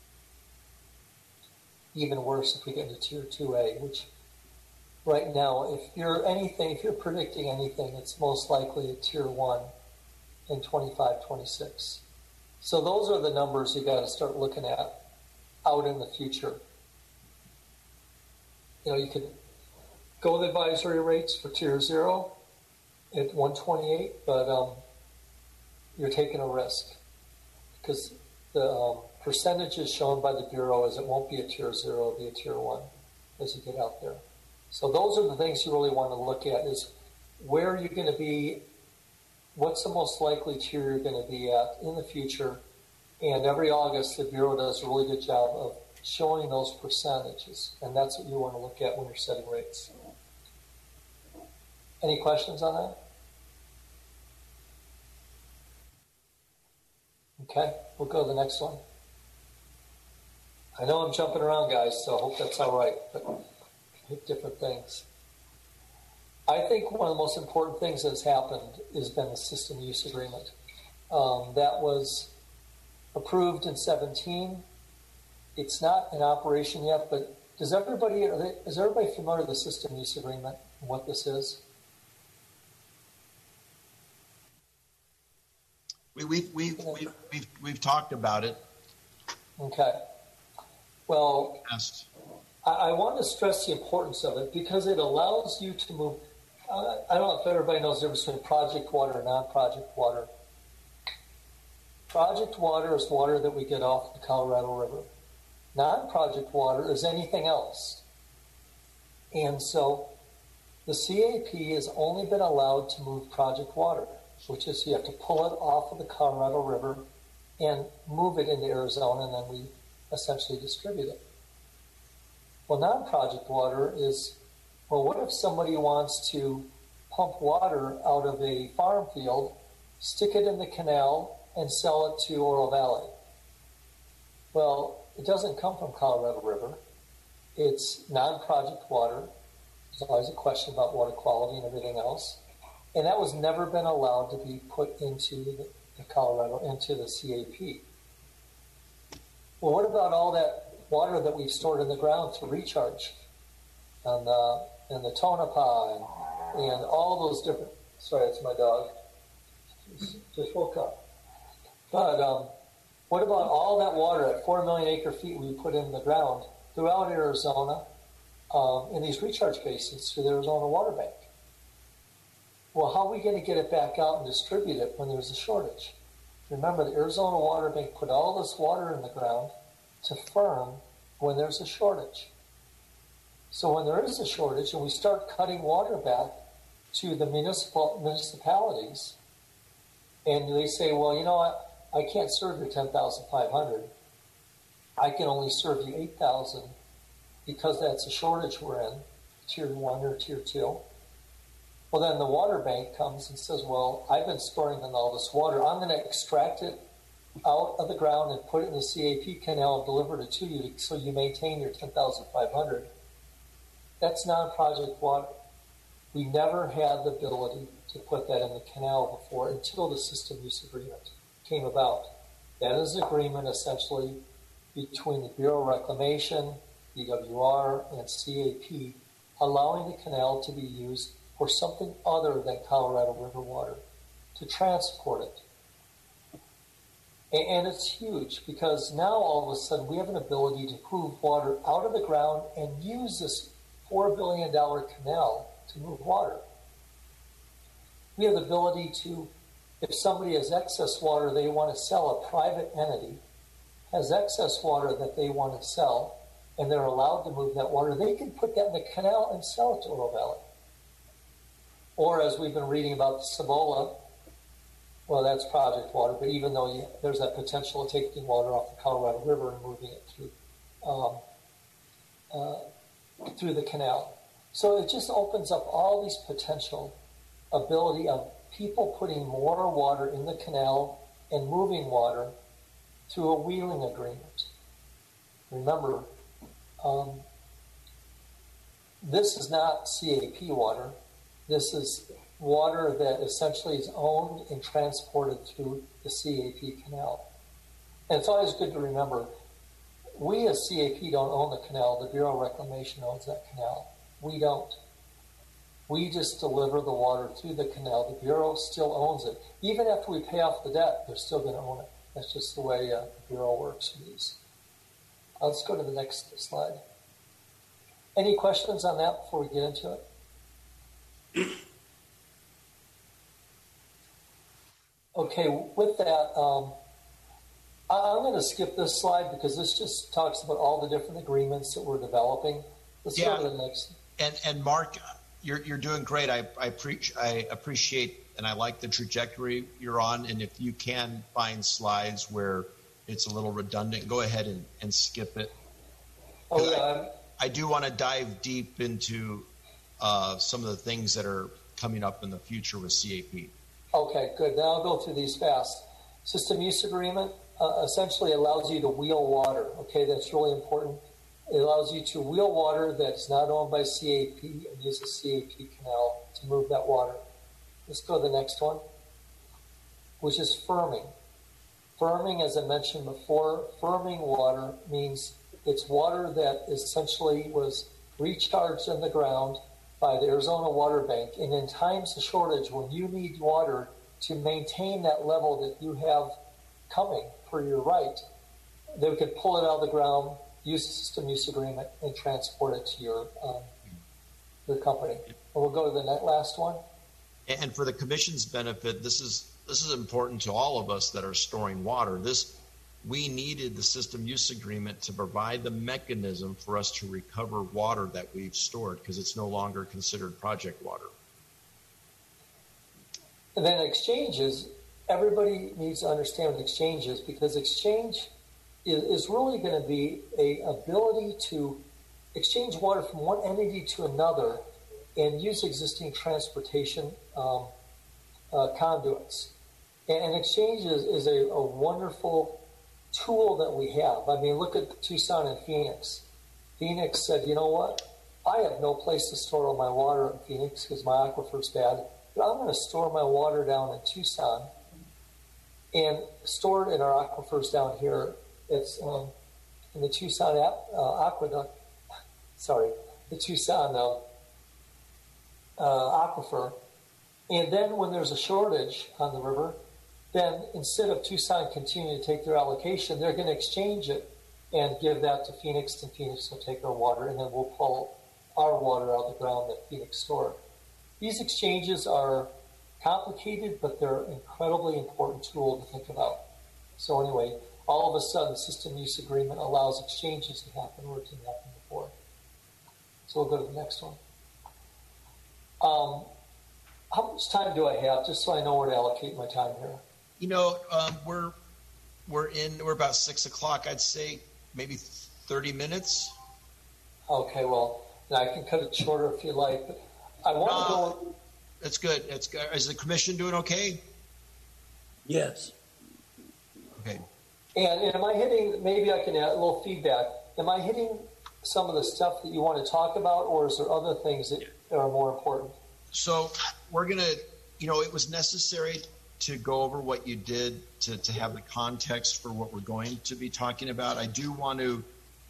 Even worse if we get into tier 2A, which right now, if you're predicting anything, it's most likely a tier 1 in 25, 26. So those are the numbers you got to start looking at out in the future. You could go with advisory rates for tier 0 at 128, but you're taking a risk because the percentages shown by the Bureau is it won't be a tier 0, it'll be a tier 1 as you get out there. So those are the things you really want to look at is where you're going to be, what's the most likely tier you're going to be at in the future. And every August, the Bureau does a really good job of showing those percentages. And that's what you want to look at when you're setting rates. Any questions on that? Okay, we'll go to the next one. I know I'm jumping around, guys, so I hope that's all right. But different things. I think one of the most important things that's happened has been the system use agreement. That was approved in 17. It's not in operation yet, but is everybody familiar with the system use agreement and what this is? We've talked about it. Okay. Well, I want to stress the importance of it because it allows you to move. I don't know if everybody knows the difference between project water and non-project water. Project water is water that we get off the Colorado River. Non-project water is anything else. And so the CAP has only been allowed to move project water, which is you have to pull it off of the Colorado River and move it into Arizona, and then we essentially distribute it. Well, non-project water is, well, what if somebody wants to pump water out of a farm field, stick it in the canal, and sell it to Oro Valley? Well, it doesn't come from Colorado River. It's non-project water. There's always a question about water quality and everything else. And that was never been allowed to be put into the into the CAP. Well, what about all that water that we've stored in the ground to recharge? And the Tonopah and all those different, sorry, it's my dog. Just woke up. But what about all that water at 4 million acre feet we put in the ground throughout Arizona in these recharge basins through the Arizona Water Bank? Well, how are we going to get it back out and distribute it when there's a shortage? Remember, the Arizona Water Bank put all this water in the ground to firm when there's a shortage. So when there is a shortage and we start cutting water back to the municipalities, and they say, well, you know what, I can't serve you 10,500. I can only serve you 8,000 because that's a shortage we're in, tier 1 or tier 2. Well, then the water bank comes and says, well, I've been storing in all this water. I'm going to extract it out of the ground and put it in the CAP canal and deliver it to you so you maintain your 10,500. That's non-project water. We never had the ability to put that in the canal before until the system use agreement came about. That is an agreement essentially between the Bureau of Reclamation, DWR, and CAP, allowing the canal to be used for something other than Colorado River water, to transport it. And it's huge because now all of a sudden we have an ability to move water out of the ground and use this $4 billion canal to move water. We have the ability to, if somebody has excess water they want to sell, a private entity has excess water that they want to sell, and they're allowed to move that water, they can put that in the canal and sell it to Oro Valley. Or as we've been reading about the Cibola, well, that's project water, but even though there's that potential of taking water off the Colorado River and moving it through the canal. So it just opens up all these potential ability of people putting more water in the canal and moving water through a wheeling agreement. Remember, this is not CAP water. This is water that essentially is owned and transported through the CAP canal. And it's always good to remember, we as CAP don't own the canal. The Bureau of Reclamation owns that canal. We don't. We just deliver the water through the canal. The Bureau still owns it. Even after we pay off the debt, they're still going to own it. That's just the way the Bureau works with these. Let's go to the next slide. Any questions on that before we get into it? Okay, with that, I'm going to skip this slide because this just talks about all the different agreements that we're developing. Let's go to the next. And Mark, you're doing great. I appreciate and I like the trajectory you're on. And if you can find slides where it's a little redundant, go ahead and skip it. Oh, yeah. I do want to dive deep into some of the things that are coming up in the future with CAP. Okay, good. Now I'll go through these fast. System use agreement essentially allows you to wheel water. Okay, that's really important. It allows you to wheel water that's not owned by CAP and use a CAP canal to move that water. Let's go to the next one, which is firming. Firming, as I mentioned before, firming water means it's water that essentially was recharged in the ground by the Arizona Water Bank. And in times of shortage, when you need water to maintain that level that you have coming per your right, they could pull it out of the ground, use the system use agreement, and transport it to your company. And we'll go to the last one. And for the commission's benefit, this is important to all of us that are storing water. we needed the system use agreement to provide the mechanism for us to recover water that we've stored because it's no longer considered project water. And then exchanges, everybody needs to understand what exchange is, because exchange is really going to be a ability to exchange water from one entity to another and use existing transportation conduits. And exchange is a wonderful tool that we have. I mean, look at Tucson and Phoenix. Phoenix said, you know what? I have no place to store all my water in Phoenix because my aquifer's bad, but I'm going to store my water down in Tucson and store it in our aquifers down here. It's in the Tucson aqueduct. Sorry, the Tucson aquifer. And then when there's a shortage on the river, then instead of Tucson continuing to take their allocation, they're going to exchange it and give that to Phoenix, and Phoenix will take our water, and then we'll pull our water out of the ground that Phoenix stored. These exchanges are complicated, but they're an incredibly important tool to think about. So anyway, all of a sudden, system use agreement allows exchanges to happen where it didn't happen before. So we'll go to the next one. How much time do I have, just so I know where to allocate my time here? You know, we're about 6 o'clock. I'd say maybe 30 minutes. Okay, well, I can cut it shorter if you like. But I want to go. That's good. That's good. Is the commission doing okay? Yes. Okay. And am I hitting? Maybe I can add a little feedback. Am I hitting some of the stuff that you want to talk about, or is there other things that are more important? So we're going to, it was necessary to go over what you did to have the context for what we're going to be talking about. I do want to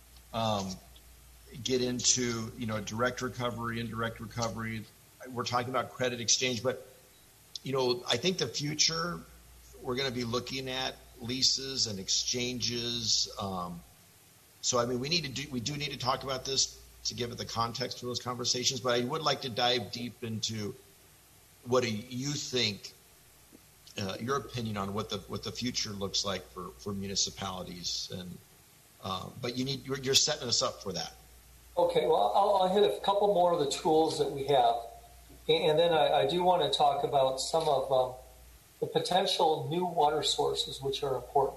get into, direct recovery, indirect recovery. We're talking about credit exchange, but, I think the future, we're going to be looking at leases and exchanges. So, I mean, we do need to talk about this to give it the context for those conversations, but I would like to dive deep into what do you think, your opinion on what the future looks like for municipalities, and but you're setting us up for that. Okay, well, I'll hit a couple more of the tools that we have, and then I do want to talk about some of the potential new water sources which are important.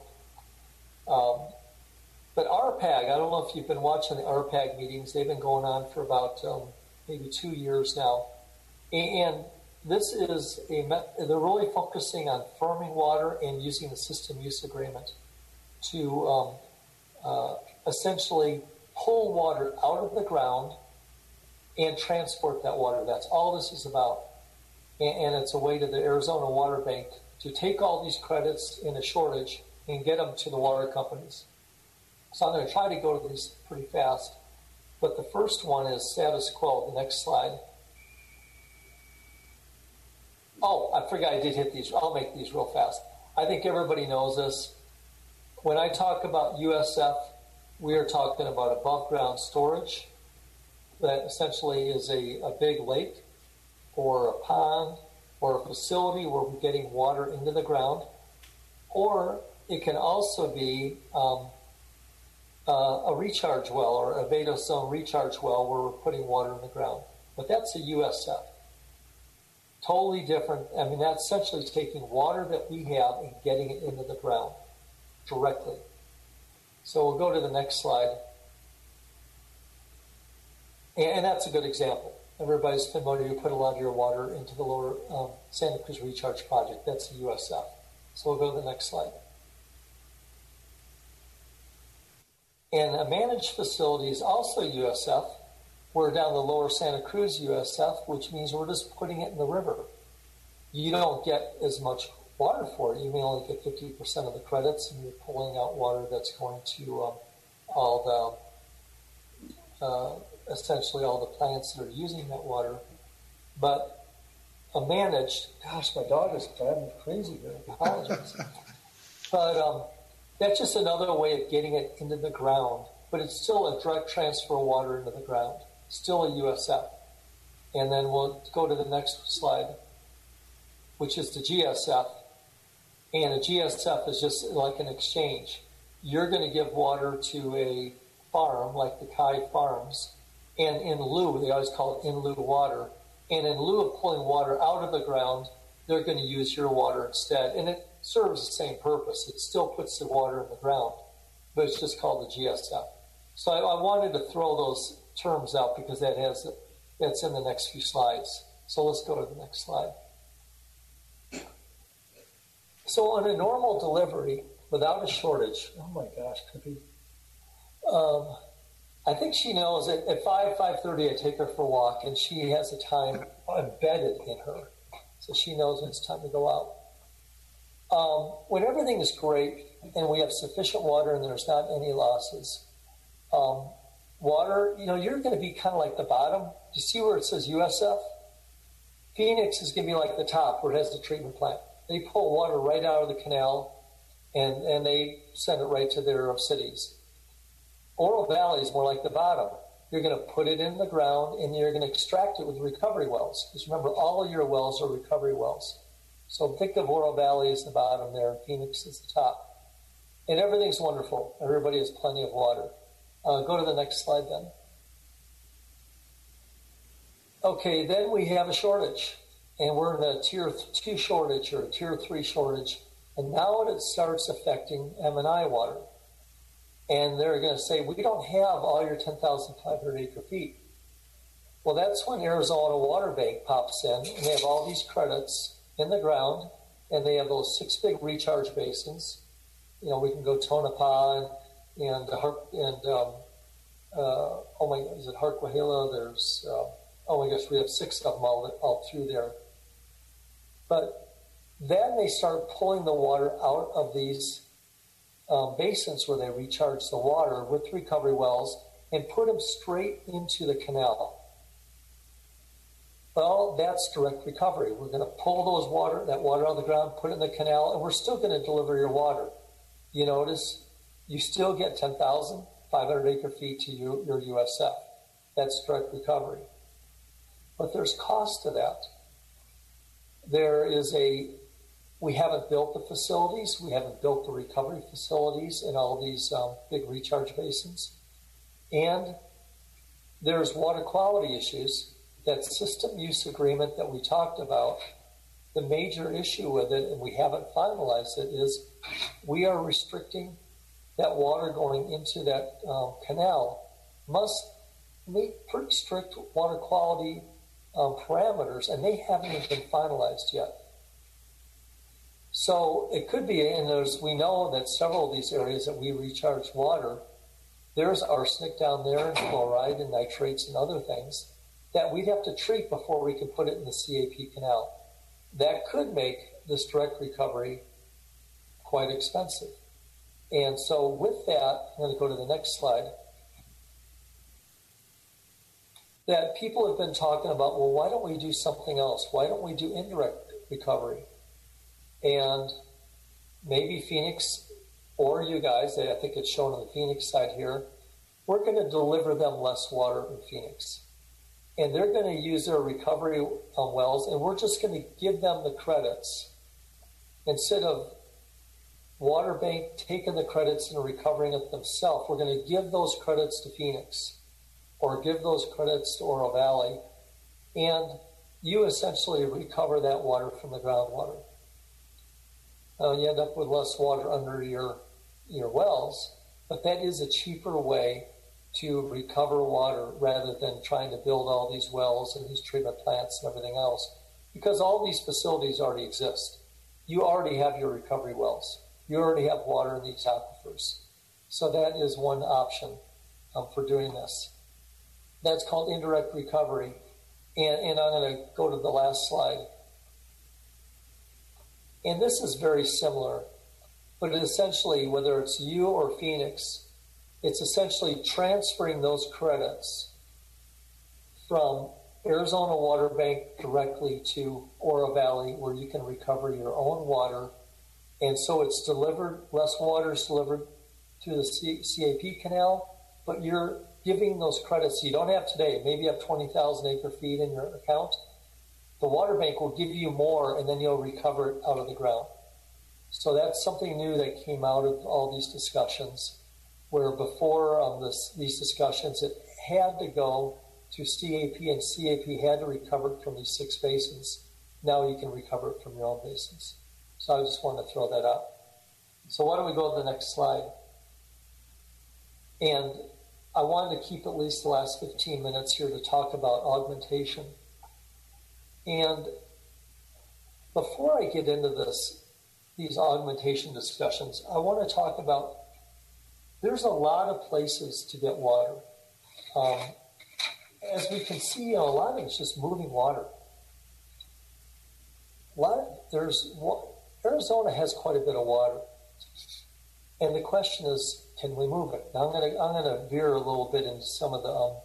But RPAG, I don't know if you've been watching the RPAG meetings. They've been going on for about maybe 2 years now. And this is they're really focusing on firming water and using the system use agreement to essentially pull water out of the ground and transport that water. That's all this is about. And it's a way to the Arizona Water Bank to take all these credits in a shortage and get them to the water companies. So I'm going to try to go to these pretty fast. But the first one is status quo. The next slide. Oh, I forgot I did hit these. I'll make these real fast. I think everybody knows this. When I talk about USF, we are talking about above ground storage that essentially is a big lake or a pond or a facility where we're getting water into the ground. Or it can also be a recharge well or a Veda zone recharge well where we're putting water in the ground. But that's a USF. Totally different. I mean, that's essentially taking water that we have and getting it into the ground directly. So we'll go to the next slide. And that's a good example. Everybody's familiar. You put a lot of your water into the lower Santa Cruz Recharge Project. That's the USF. So we'll go to the next slide. And a managed facility is also USF. We're down the lower Santa Cruz USF, which means we're just putting it in the river. You don't get as much water for it. You may only get 50% of the credits, and you're pulling out water that's going to all the essentially all the plants that are using that water. But a managed, gosh, my dog is driving me crazy here. I apologize. But that's just another way of getting it into the ground. But it's still a direct transfer of water into the ground. Still a USF. And then we'll go to the next slide, which is the GSF. And a GSF is just like an exchange. you're going to give water to a farm like the Kai Farms, and in lieu, they always call it in lieu water, and in lieu of pulling water out of the ground, they're going to use your water instead. And it serves the same purpose. It still puts the water in the ground, but it's just called the GSF. So I wanted to throw those terms out because that's in the next few slides. So let's go to the next slide. So on a normal delivery, without a shortage, oh my gosh, could be. I think she knows that at 5:30 I take her for a walk, and she has a time embedded in her. So she knows when it's time to go out. When everything is great and we have sufficient water and there's not any losses, water, you're going to be kind of like the bottom. You see where it says USF? Phoenix is going to be like the top where it has the treatment plant. They pull water right out of the canal and they send it right to their cities. Oro Valley is more like the bottom. You're going to put it in the ground and you're going to extract it with recovery wells. Because remember, all of your wells are recovery wells. So think of Oro Valley as the bottom there, and Phoenix is the top. And everything's wonderful. Everybody has plenty of water. Go to the next slide then. Okay, then we have a shortage. And we're in a tier 2 shortage or a tier 3 shortage. And now it starts affecting M&I water. And they're going to say, we don't have all your 10,500 acre feet. Well, that's when Arizona Water Bank pops in, and they have all these credits in the ground, and they have those 6 big recharge basins. We can go Tonopah and oh my God, is it Harquahala? There's, oh my gosh, we have 6 of them all through there. But then they start pulling the water out of these basins where they recharge the water with recovery wells and put them straight into the canal. Well, that's direct recovery. We're going to pull that water out of the ground, put it in the canal, and we're still going to deliver your water. You notice you still get 10,500 acre feet to your USF. That's direct recovery. But there's cost to that. We haven't built the facilities. We haven't built the recovery facilities in all these big recharge basins. And there's water quality issues. That system use agreement that we talked about, the major issue with it, and we haven't finalized it, is we are restricting that water going into that canal must meet pretty strict water quality parameters, and they haven't even been finalized yet. So it could be, and we know that several of these areas that we recharge water, there's arsenic down there and fluoride and nitrates and other things that we'd have to treat before we could put it in the CAP canal. That could make this direct recovery quite expensive. And so with that, I'm going to go to the next slide, that people have been talking about, well, why don't we do something else? Why don't we do indirect recovery? And maybe Phoenix or you guys, I think it's shown on the Phoenix side here, we're going to deliver them less water in Phoenix. And they're going to use their recovery wells, and we're just going to give them the credits. Instead of Water Bank taking the credits and recovering it themselves, we're going to give those credits to Phoenix or give those credits to Oro Valley, and you essentially recover that water from the groundwater. You end up with less water under your wells, but that is a cheaper way to recover water rather than trying to build all these wells and these treatment plants and everything else, because all these facilities already exist. You already have your recovery wells. You already have water in these aquifers. So that is one option for doing this. That's called indirect recovery. And I'm going to go to the last slide. And this is very similar, but essentially, whether it's you or Phoenix, it's essentially transferring those credits from Arizona Water Bank directly to Oro Valley, where you can recover your own water. And so it's delivered, less water is delivered through the CAP canal, but you're giving those credits you don't have today. Maybe you have 20,000 acre feet in your account. The water bank will give you more, and then you'll recover it out of the ground. So that's something new that came out of all these discussions, where before these discussions, it had to go to CAP, and CAP had to recover it from these 6 basins. Now you can recover it from your own basins. So I just wanted to throw that out. So why don't we go to the next slide? And I wanted to keep at least the last 15 minutes here to talk about augmentation. And before I get into these augmentation discussions, I want to talk about, there's a lot of places to get water. As we can see, a lot of it's just moving water. Arizona has quite a bit of water. And the question is, can we move it? Now I'm gonna veer a little bit into some of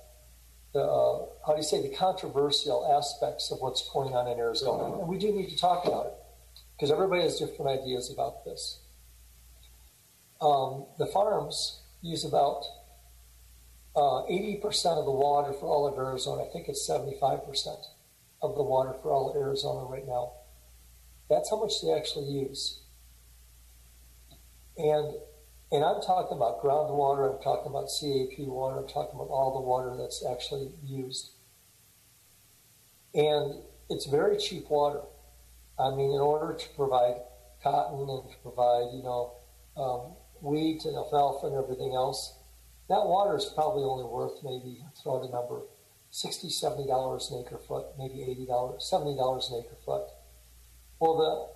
the controversial aspects of what's going on in Arizona. And we do need to talk about it, because everybody has different ideas about this. The farms use about 80% of the water for all of Arizona. I think it's 75% of the water for all of Arizona right now. That's how much they actually use. And I'm talking about groundwater, I'm talking about CAP water, I'm talking about all the water that's actually used. And it's very cheap water. I mean, in order to provide cotton and to provide, wheat and alfalfa and everything else, that water is probably only worth, maybe, throw out a number, $60, $70 an acre foot, maybe $80, $70 an acre foot. Well,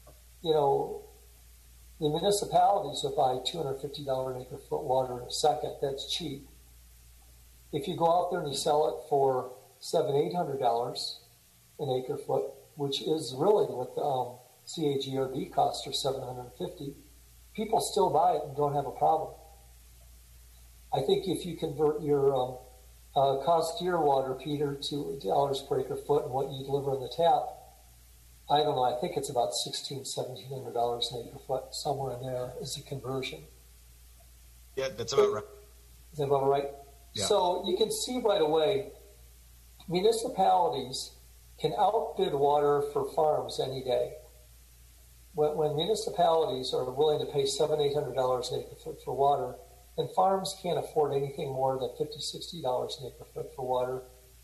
the municipalities will buy $250 an acre foot water in a second. That's cheap. If you go out there and you sell it for $700, $800 an acre foot, which is really what the CAGRD costs are $750, people still buy it and don't have a problem. I think if you convert your cost to your water, Peter, to dollars per acre foot and what you deliver in the tap, I don't know, I think it's about $1,600, $1,700 an acre foot, somewhere in there is a conversion. Yeah, that's about right. Is that about right? Yeah. So you can see right away, municipalities can outbid water for farms any day. When municipalities are willing to pay $700, $800 an acre foot for water, and farms can't afford anything more than $50, $60 an acre foot for water.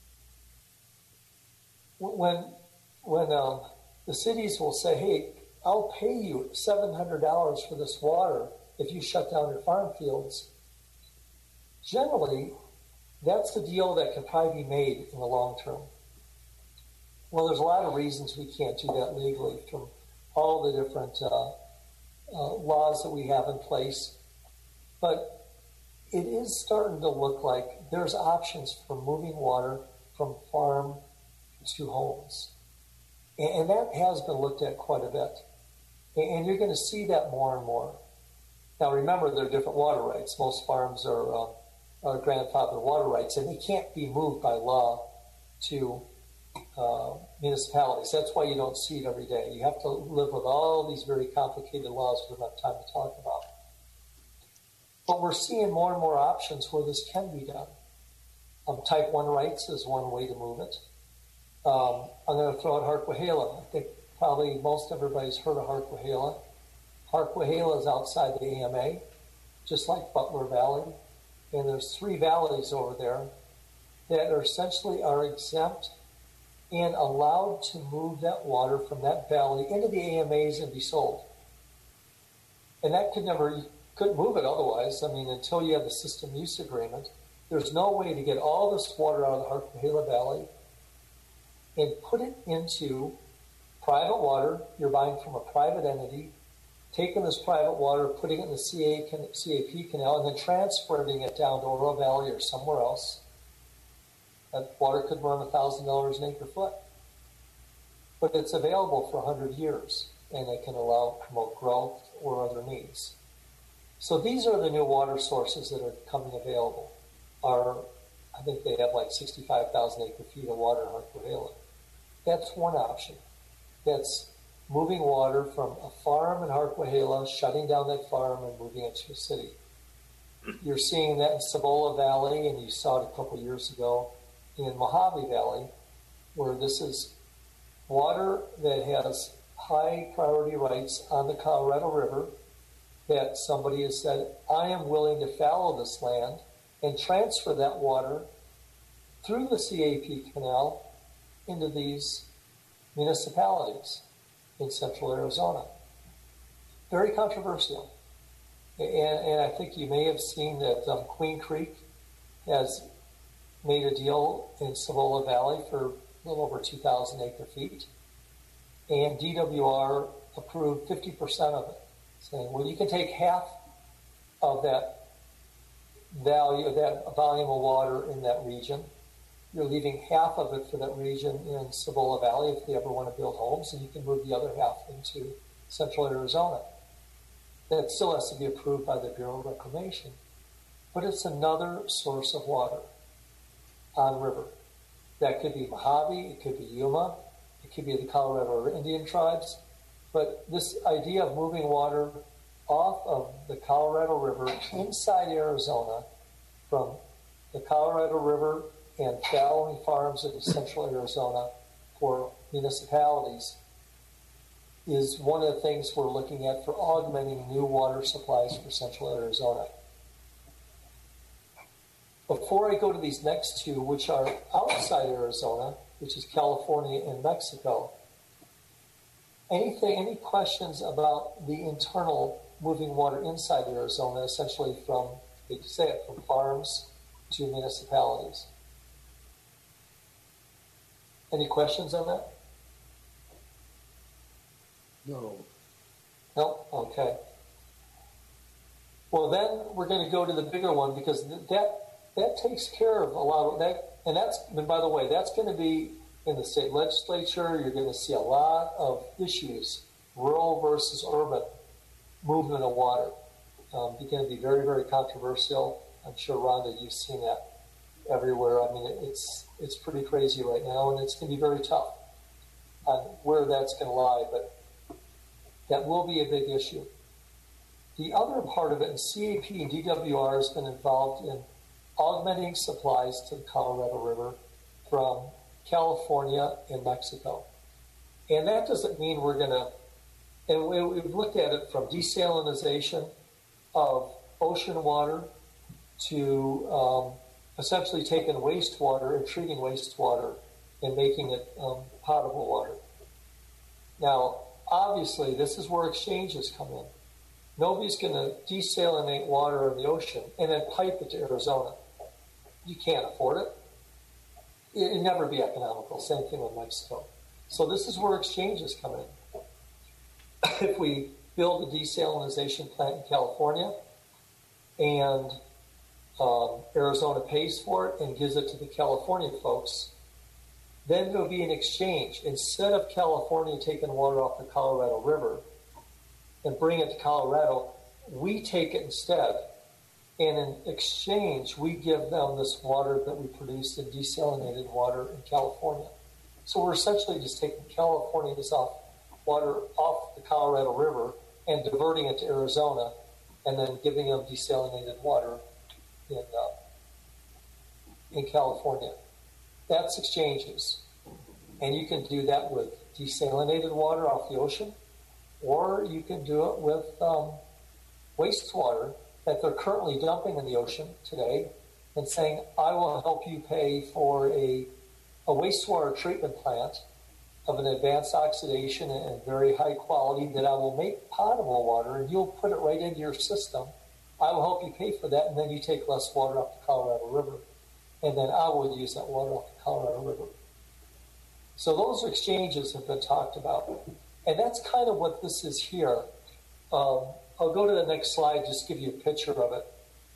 When the cities will say, hey, I'll pay you $700 for this water if you shut down your farm fields, generally, that's the deal that can probably be made in the long term. Well, there's a lot of reasons we can't do that legally, from all the different laws that we have in place. But it is starting to look like there's options for moving water from farm to homes. And that has been looked at quite a bit. And you're going to see that more and more. Now, remember, there are different water rights. Most farms are grandfathered water rights, and they can't be moved by law to municipalities. That's why you don't see it every day. You have to live with all these very complicated laws we don't have time to talk about. But we're seeing more and more options where this can be done. Type 1 rights is one way to move it. I'm going to throw out Harquahala. I think probably most everybody's heard of Harquahala. Harquahala is outside the AMA, just like Butler Valley. And there's 3 valleys over there that are essentially exempt and allowed to move that water from that valley into the AMAs and be sold. And that you couldn't move it otherwise. I mean, until you have the system use agreement, there's no way to get all this water out of the Harquahala Valley and put it into private water you're buying from a private entity, taking this private water, putting it in the CAP canal, and then transferring it down to Oro Valley or somewhere else. That water could run $1,000 an acre foot. But it's available for 100 years, and it can promote growth or other needs. So these are the new water sources that are coming available. I think they have like 65,000 acre feet of water in Harquahala. That's one option. That's moving water from a farm in Harquahala, shutting down that farm and moving it to a city. You're seeing that in Cibola Valley, and you saw it a couple years ago in Mojave Valley, where this is water that has high priority rights on the Colorado River that somebody has said, I am willing to fallow this land and transfer that water through the CAP canal into these municipalities in central Arizona. Very controversial. And I think you may have seen that Queen Creek has made a deal in Cibola Valley for a little over 2,000 acre feet. And DWR approved 50% of it, saying, well, you can take half of that value, that volume of water in that region. You're leaving half of it for that region in Cibola Valley if they ever want to build homes, and you can move the other half into central Arizona. That still has to be approved by the Bureau of Reclamation. But it's another source of water on river. That could be Mojave, it could be Yuma, it could be the Colorado Indian tribes. But this idea of moving water off of the Colorado River inside Arizona from the Colorado River and fallowing farms into central Arizona for municipalities is one of the things we're looking at for augmenting new water supplies for central Arizona. Before I go to these next two, which are outside Arizona, which is California and Mexico, any questions about the internal moving water inside Arizona, essentially from, they say it, from farms to municipalities? Any questions on that? No. No? Okay. Well, then we're going to go to the bigger one because that takes care of a lot of that. And by the way, that's going to be in the state legislature. You're going to see a lot of issues, rural versus urban movement of water. It's going to be very, very controversial. I'm sure, Rhonda, you've seen that everywhere. I mean, it's pretty crazy right now, and it's going to be very tough on where that's going to lie. But that will be a big issue. The other part of it, and CAP and DWR has been involved in augmenting supplies to the Colorado River from California and Mexico. And that doesn't mean we're going to, and we've looked at it from desalinization of ocean water to essentially taking wastewater and treating wastewater and making it potable water. Now, obviously, this is where exchanges come in. Nobody's going to desalinate water in the ocean and then pipe it to Arizona. You can't afford it. It'd never be economical. Same thing with Mexico. So this is where exchanges come in. If we build a desalinization plant in California and Arizona pays for it and gives it to the California folks, then there'll be an exchange. Instead of California taking water off the Colorado River and bring it to Colorado, we take it instead. And in exchange, we give them this water that we produce in desalinated water in California. So we're essentially just taking California's water off the Colorado River and diverting it to Arizona and then giving them desalinated water in California. That's exchanges. And you can do that with desalinated water off the ocean, or you can do it with wastewater that they're currently dumping in the ocean today and saying, I will help you pay for a wastewater treatment plant of an advanced oxidation and very high quality that I will make potable water, and you'll put it right into your system. I will help you pay for that, and then you take less water off the Colorado River, and then I will use that water off the Colorado River. So those exchanges have been talked about, and that's kind of what this is here. I'll go to the next slide, just give you a picture of it.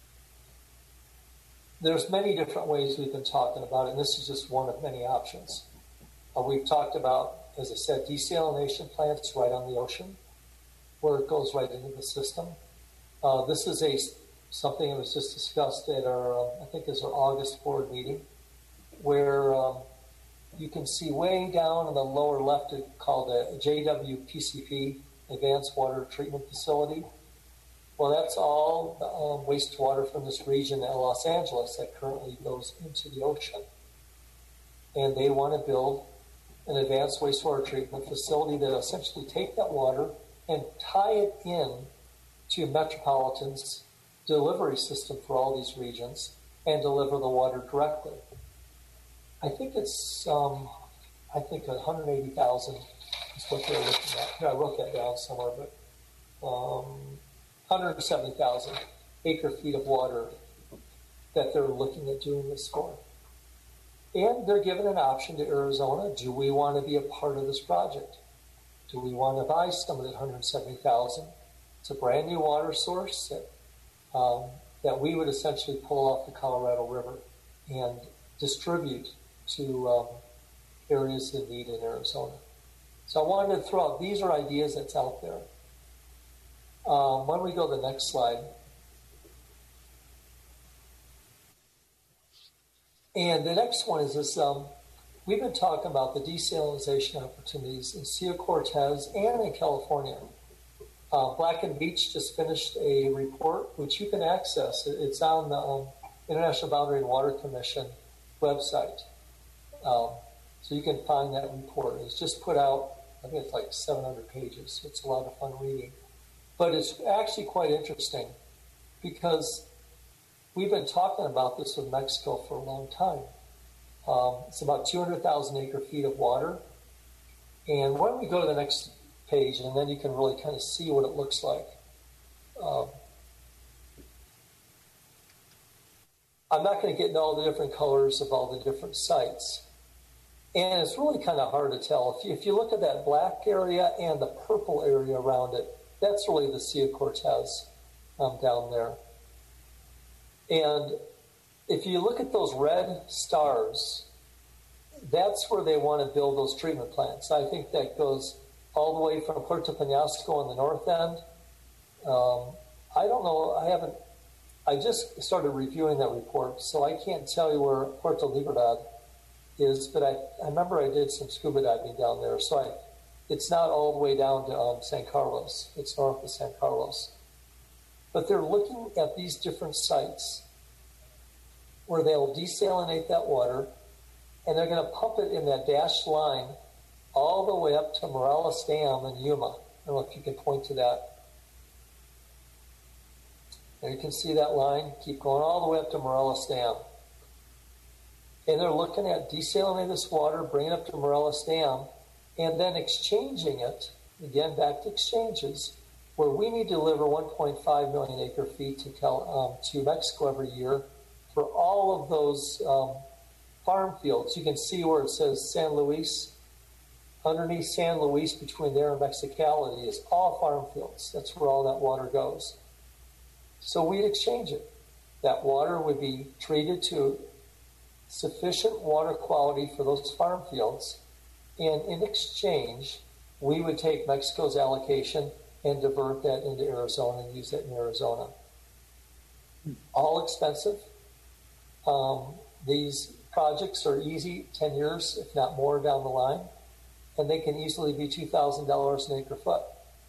There's many different ways we've been talking about it, and this is just one of many options. We've talked about, as I said, desalination plants right on the ocean, where it goes right into the system. This is something that was just discussed at our, I think it's our August board meeting, where you can see way down in the lower left, it's called a JWPCP, Advanced Water Treatment Facility. Well, that's all wastewater from this region at Los Angeles that currently goes into the ocean. And they want to build an advanced wastewater treatment facility that essentially take that water and tie it in to Metropolitan's delivery system for all these regions and deliver the water directly. I think it's, 180,000 is what they're looking at. Here, I wrote that down somewhere, but 170,000 acre feet of water that they're looking at doing this for. And they're given an option to Arizona. Do we want to be a part of this project? Do we want to buy some of that 170,000? It's a brand new water source that we would essentially pull off the Colorado River and distribute to areas in need in Arizona. So I wanted to throw out, these are ideas that's out there. Why don't we go to the next slide? And the next one is this, we've been talking about the desalinization opportunities in Sea of Cortez and in California. Black and Beach just finished a report, which you can access. It's on the International Boundary and Water Commission website. So you can find that report. It's just put out, I think it's like 700 pages. So it's a lot of fun reading. But it's actually quite interesting because we've been talking about this with Mexico for a long time. It's about 200,000 acre feet of water. And why don't we go to the next page, and then you can really kind of see what it looks like. I'm not going to get into all the different colors of all the different sites. And it's really kind of hard to tell. If you look at that black area and the purple area around it, that's really the Sea of Cortez down there. And if you look at those red stars, that's where they want to build those treatment plants. I think that goes all the way from Puerto Penasco on the north end. I don't know, I just started reviewing that report, so I can't tell you where Puerto Libertad is, but I remember I did some scuba diving down there, so it's not all the way down to San Carlos. It's north of San Carlos. But they're looking at these different sites where they'll desalinate that water, and they're going to pump it in that dashed line all the way up to Morales Dam in Yuma. I don't know if you can point to that. There you can see that line. Keep going all the way up to Morales Dam. And they're looking at desalinating this water, bringing it up to Morales Dam, and then exchanging it, again, back to exchanges, where we need to deliver 1.5 million acre feet to Mexico every year for all of those farm fields. You can see where it says San Luis. Underneath San Luis, between there and Mexicali, is all farm fields. That's where all that water goes. So we'd exchange it. That water would be treated to sufficient water quality for those farm fields, and in exchange, we would take Mexico's allocation and divert that into Arizona and use that in Arizona. All expensive. These projects are easy, 10 years, if not more, down the line, and they can easily be $2,000 an acre foot.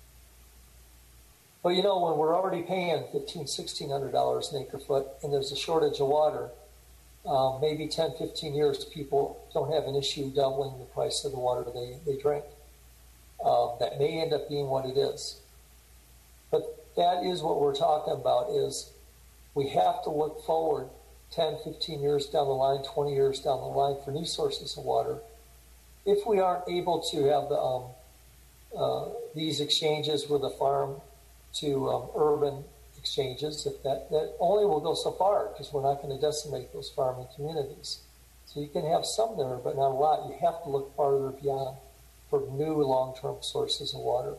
But you know, when we're already paying $1,500, $1,600 an acre foot, and there's a shortage of water, maybe 10, 15 years, people don't have an issue doubling the price of the water they drink. That may end up being what it is. But that is what we're talking about, is we have to look forward 10, 15 years down the line, 20 years down the line for new sources of water. If we aren't able to have these exchanges with the farm to urban exchanges, if that only will go so far, because we're not going to decimate those farming communities. So you can have some there, but not a lot. You have to look farther beyond for new long-term sources of water.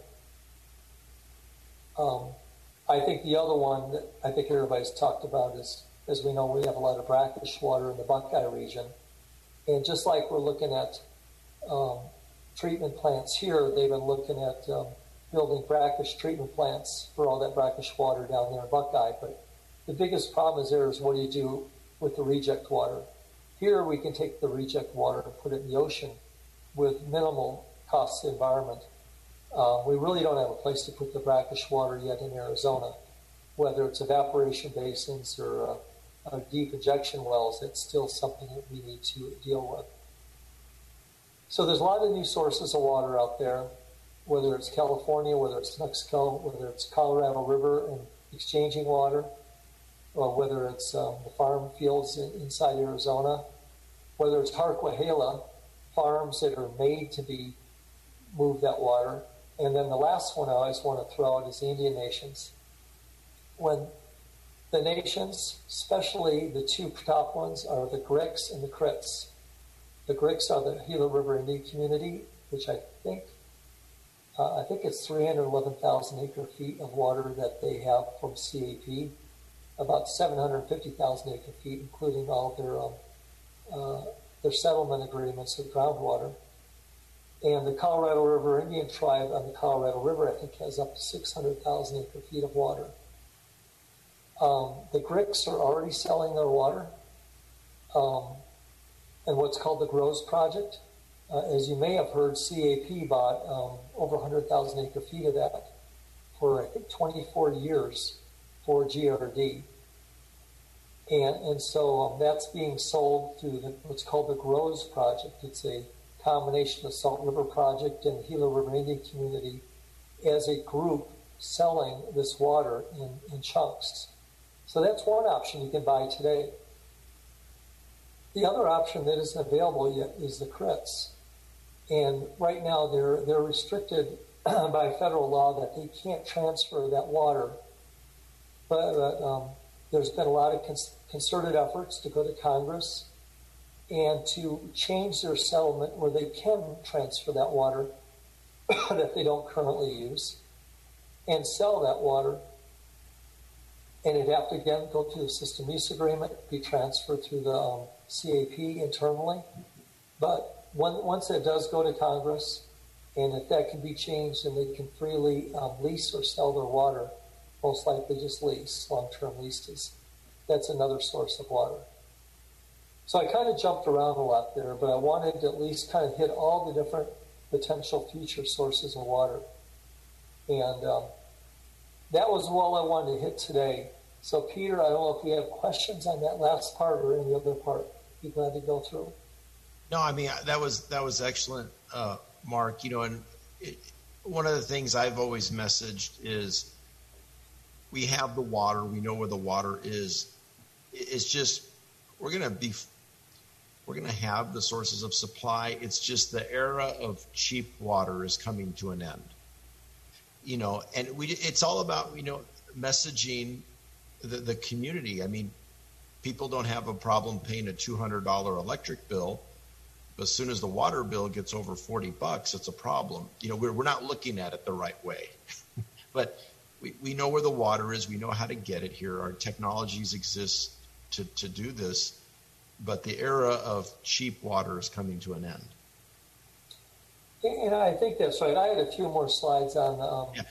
I think the other one that I think everybody's talked about is, as we know, we have a lot of brackish water in the Buckeye region. And just like we're looking at treatment plants here, they've been looking at building brackish treatment plants for all that brackish water down there in Buckeye. But the biggest problem is what do you do with the reject water? Here we can take the reject water and put it in the ocean with minimal cost to the environment. We really don't have a place to put the brackish water yet in Arizona, whether it's evaporation basins or deep injection wells. It's still something that we need to deal with. So there's a lot of new sources of water out there, whether it's California, whether it's Mexico, whether it's Colorado River and exchanging water, or whether it's the farm fields inside Arizona, whether it's Harquahala, farms that are made to be move that water. And then the last one I always want to throw out is the Indian nations. When the nations, especially the two top ones, are the Griks and the Crits. The Griks are the Gila River Indian community, which I think it's 311,000 acre feet of water that they have from CAP, about 750,000 acre feet, including all their settlement agreements with groundwater. And the Colorado River Indian tribe on the Colorado River, I think, has up to 600,000 acre feet of water. The Griks are already selling their water in what's called the Groves Project. As you may have heard, CAP bought over 100,000 acre feet of that for, I think, 24 years for GRD. And so that's being sold through what's called the Groves Project. It's a combination of Salt River Project and the Gila River Indian community as a group selling this water in chunks. So that's one option you can buy today. The other option that isn't available yet is the Crits. And right now they're restricted by federal law that they can't transfer that water. But there's been a lot of concerted efforts to go to Congress and to change their settlement where they can transfer that water that they don't currently use and sell that water. And it'd have to, again, go through the system use agreement, be transferred through the CAP internally. But once it does go to Congress, and if that can be changed and they can freely lease or sell their water, most likely just lease, long-term leases, that's another source of water. So I kind of jumped around a lot there, but I wanted to at least kind of hit all the different potential future sources of water. And that was all I wanted to hit today. So Peter, I don't know if we have questions on that last part or any other part. Be glad to go through. No, I mean, that was excellent, Mark. And one of the things I've always messaged is we have the water. We know where the water is. It's just we're going to have the sources of supply. It's just the era of cheap water is coming to an end. And it's all about messaging the community. I mean, people don't have a problem paying a $200 electric bill, but as soon as the water bill gets over $40, it's a problem. We're not looking at it the right way. But we know where the water is. We know how to get it here. Our technologies exist to do this, but the era of cheap water is coming to an end. And I think that's right. I had a few more slides on. And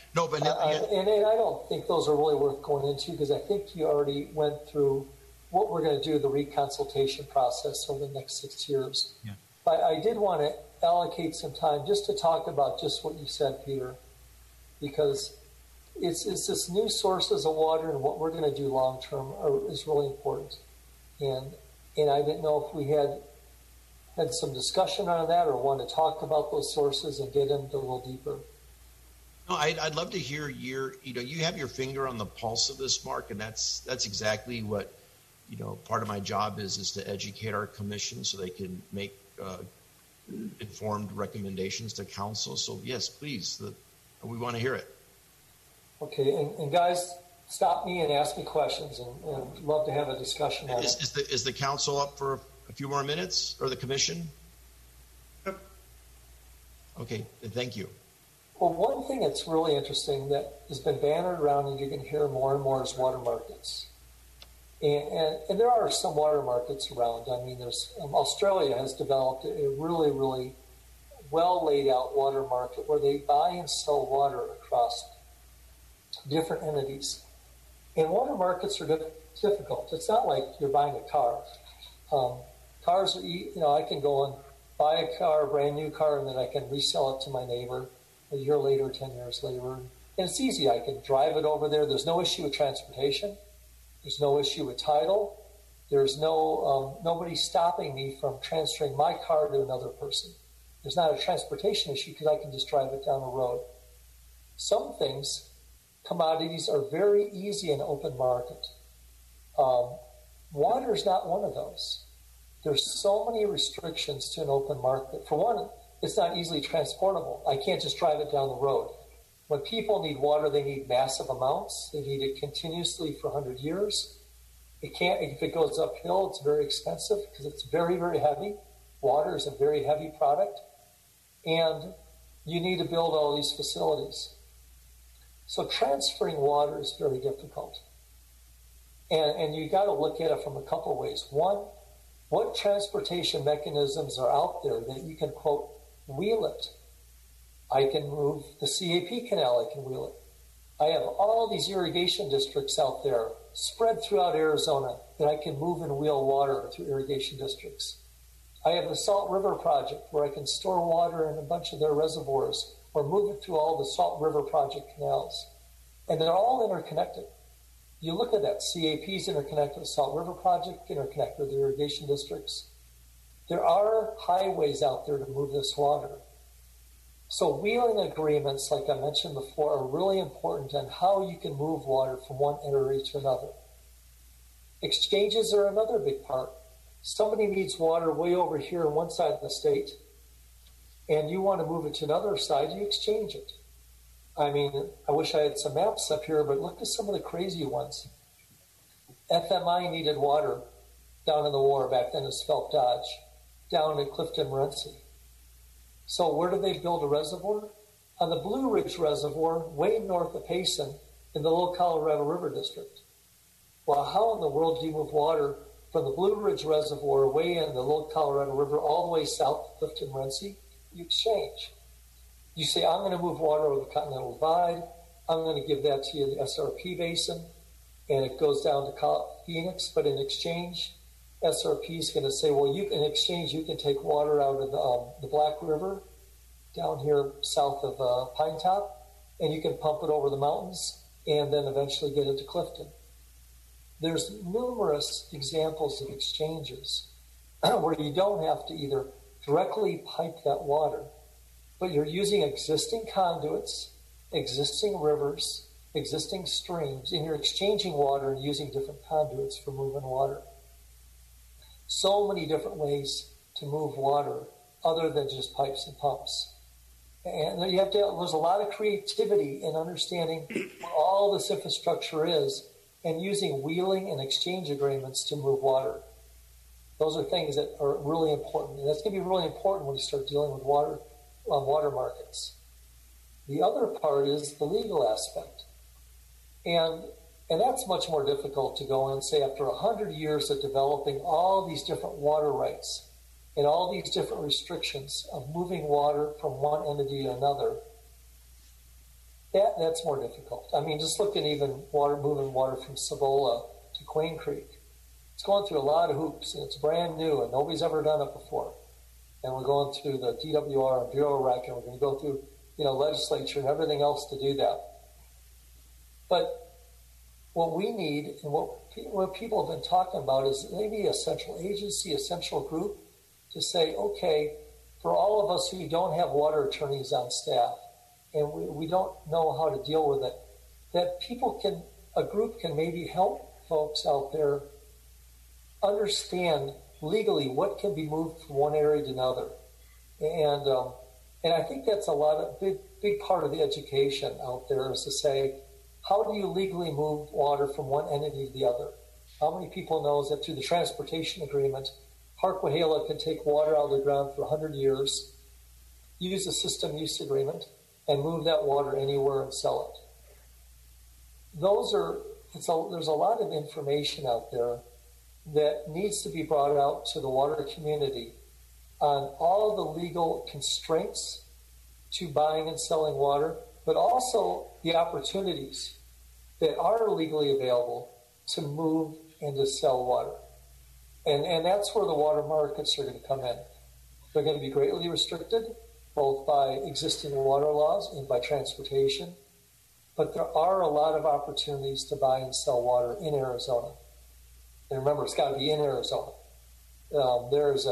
I don't think those are really worth going into because I think you already went through what we're going to do, the reconsultation process over the next 6 years. Yeah. But I did want to allocate some time just to talk about just what you said, Peter, because it's this new sources of water and what we're going to do long term is really important. And I didn't know if we had some discussion on that or want to talk about those sources and get into a little deeper. No, I'd love to hear you have your finger on the pulse of this, Mark, and that's exactly what, part of my job is to educate our commission so they can make informed recommendations to council. So yes, please, we want to hear it. Okay, and guys, stop me and ask me questions, and love to have a discussion on it. Is the council up for a few more minutes, or the commission? Yep. Okay, thank you. Well, one thing that's really interesting that has been bannered around and you can hear more and more is water markets. And there are some water markets around. I mean, there's Australia has developed a really, really well laid out water market where they buy and sell water across different entities. And water markets are difficult. It's not like you're buying a car. Cars are, I can go and buy a car, a brand new car, and then I can resell it to my neighbor a year later, 10 years later. And it's easy. I can drive it over there. There's no issue with transportation. There's no issue with title. There's nobody stopping me from transferring my car to another person. There's not a transportation issue because I can just drive it down the road. Some things, commodities, are very easy in open market. Water is not one of those. There's so many restrictions to an open market. For one, it's not easily transportable. I can't just drive it down the road. When people need water, they need massive amounts. They need it continuously for 100 years. If it goes uphill, it's very expensive because it's very, very heavy. Water is a very heavy product. And you need to build all these facilities. So transferring water is very difficult. And you got to look at it from a couple ways. One, what transportation mechanisms are out there that you can, quote, wheel it? I can move the CAP canal, I can wheel it. I have all these irrigation districts out there spread throughout Arizona that I can move and wheel water through irrigation districts. I have the Salt River Project where I can store water in a bunch of their reservoirs or move it through all the Salt River Project canals. And they're all interconnected. You look at that, CAP's interconnected with Salt River Project, interconnected with the irrigation districts. There are highways out there to move this water. So wheeling agreements, like I mentioned before, are really important on how you can move water from one area to another. Exchanges are another big part. Somebody needs water way over here on one side of the state, and you want to move it to another side, you exchange it. I mean, I wish I had some maps up here, but look at some of the crazy ones. FMI needed water down in the war, back then as Phelps Dodge, down in Clifton, Morenci. So where do they build a reservoir? On the Blue Ridge Reservoir, way north of Payson, in the Little Colorado River District. Well, how in the world do you move water from the Blue Ridge Reservoir way in the Little Colorado River all the way south to Clifton, Morenci? You exchange. You say, I'm going to move water over the Continental Divide. I'm going to give that to you in the SRP Basin, and it goes down to Phoenix. But in exchange, SRP is going to say, well, in exchange, you can take water out of the Black River down here south of Pine Top, and you can pump it over the mountains and then eventually get it to Clifton. There's numerous examples of exchanges where you don't have to either directly pipe that water, but you're using existing conduits, existing rivers, existing streams, and you're exchanging water and using different conduits for moving water. So many different ways to move water other than just pipes and pumps. And there's a lot of creativity in understanding what all this infrastructure is and using wheeling and exchange agreements to move water. Those are things that are really important. And that's going to be really important when you start dealing with water on water markets. The other part is the legal aspect. And that's much more difficult to go in and say after 100 years of developing all these different water rights and all these different restrictions of moving water from one entity to another, that's more difficult. I mean, just look at even moving water from Cibola to Queen Creek. It's going through a lot of hoops, and it's brand new, and nobody's ever done it before. And we're going through the DWR and Bureau Rec, and we're going to go through, legislature and everything else to do that. But what we need and what people have been talking about is maybe a central agency, a central group to say, okay, for all of us who don't have water attorneys on staff and we don't know how to deal with it, that a group can maybe help folks out there understand legally what can be moved from one area to another. And I think that's big part of the education out there is to say, how do you legally move water from one entity to the other? How many people knows that through the transportation agreement, Harquahala can take water out of the ground for 100 years, use a system use agreement, and move that water anywhere and sell it. There's a lot of information out there that needs to be brought out to the water community on all the legal constraints to buying and selling water, but also the opportunities that are legally available to move and to sell water. And that's where the water markets are going to come in. They're going to be greatly restricted, both by existing water laws and by transportation. But there are a lot of opportunities to buy and sell water in Arizona. And remember, it's got to be in Arizona. There's a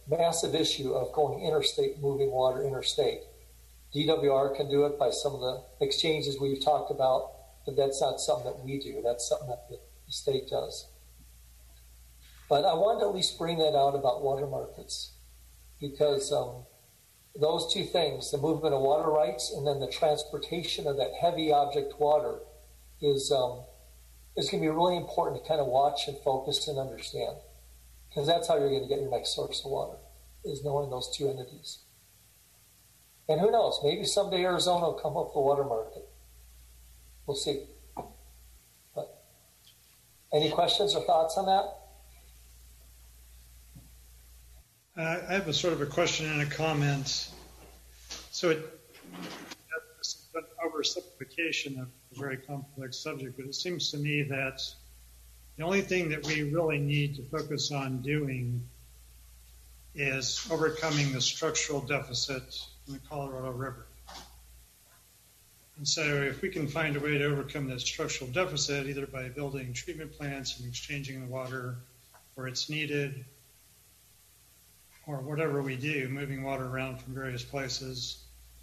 massive issue of going interstate, moving water interstate. DWR can do it by some of the exchanges we've talked about, but that's not something that we do. That's something that the state does. But I wanted to at least bring that out about water markets, because those two things, the movement of water rights and then the transportation of that heavy object water, is going to be really important to kind of watch and focus and understand, because that's how you're going to get your next source of water, is knowing those two entities. And who knows, maybe someday Arizona will come up with a water market. We'll see. But any questions or thoughts on that? I have a sort of a question and a comment. So this is an oversimplification of a very complex subject, but it seems to me that the only thing that we really need to focus on doing is overcoming the structural deficit in the Colorado River. And so if we can find a way to overcome that structural deficit, either by building treatment plants and exchanging the water where it's needed, or whatever we do, moving water around from various places,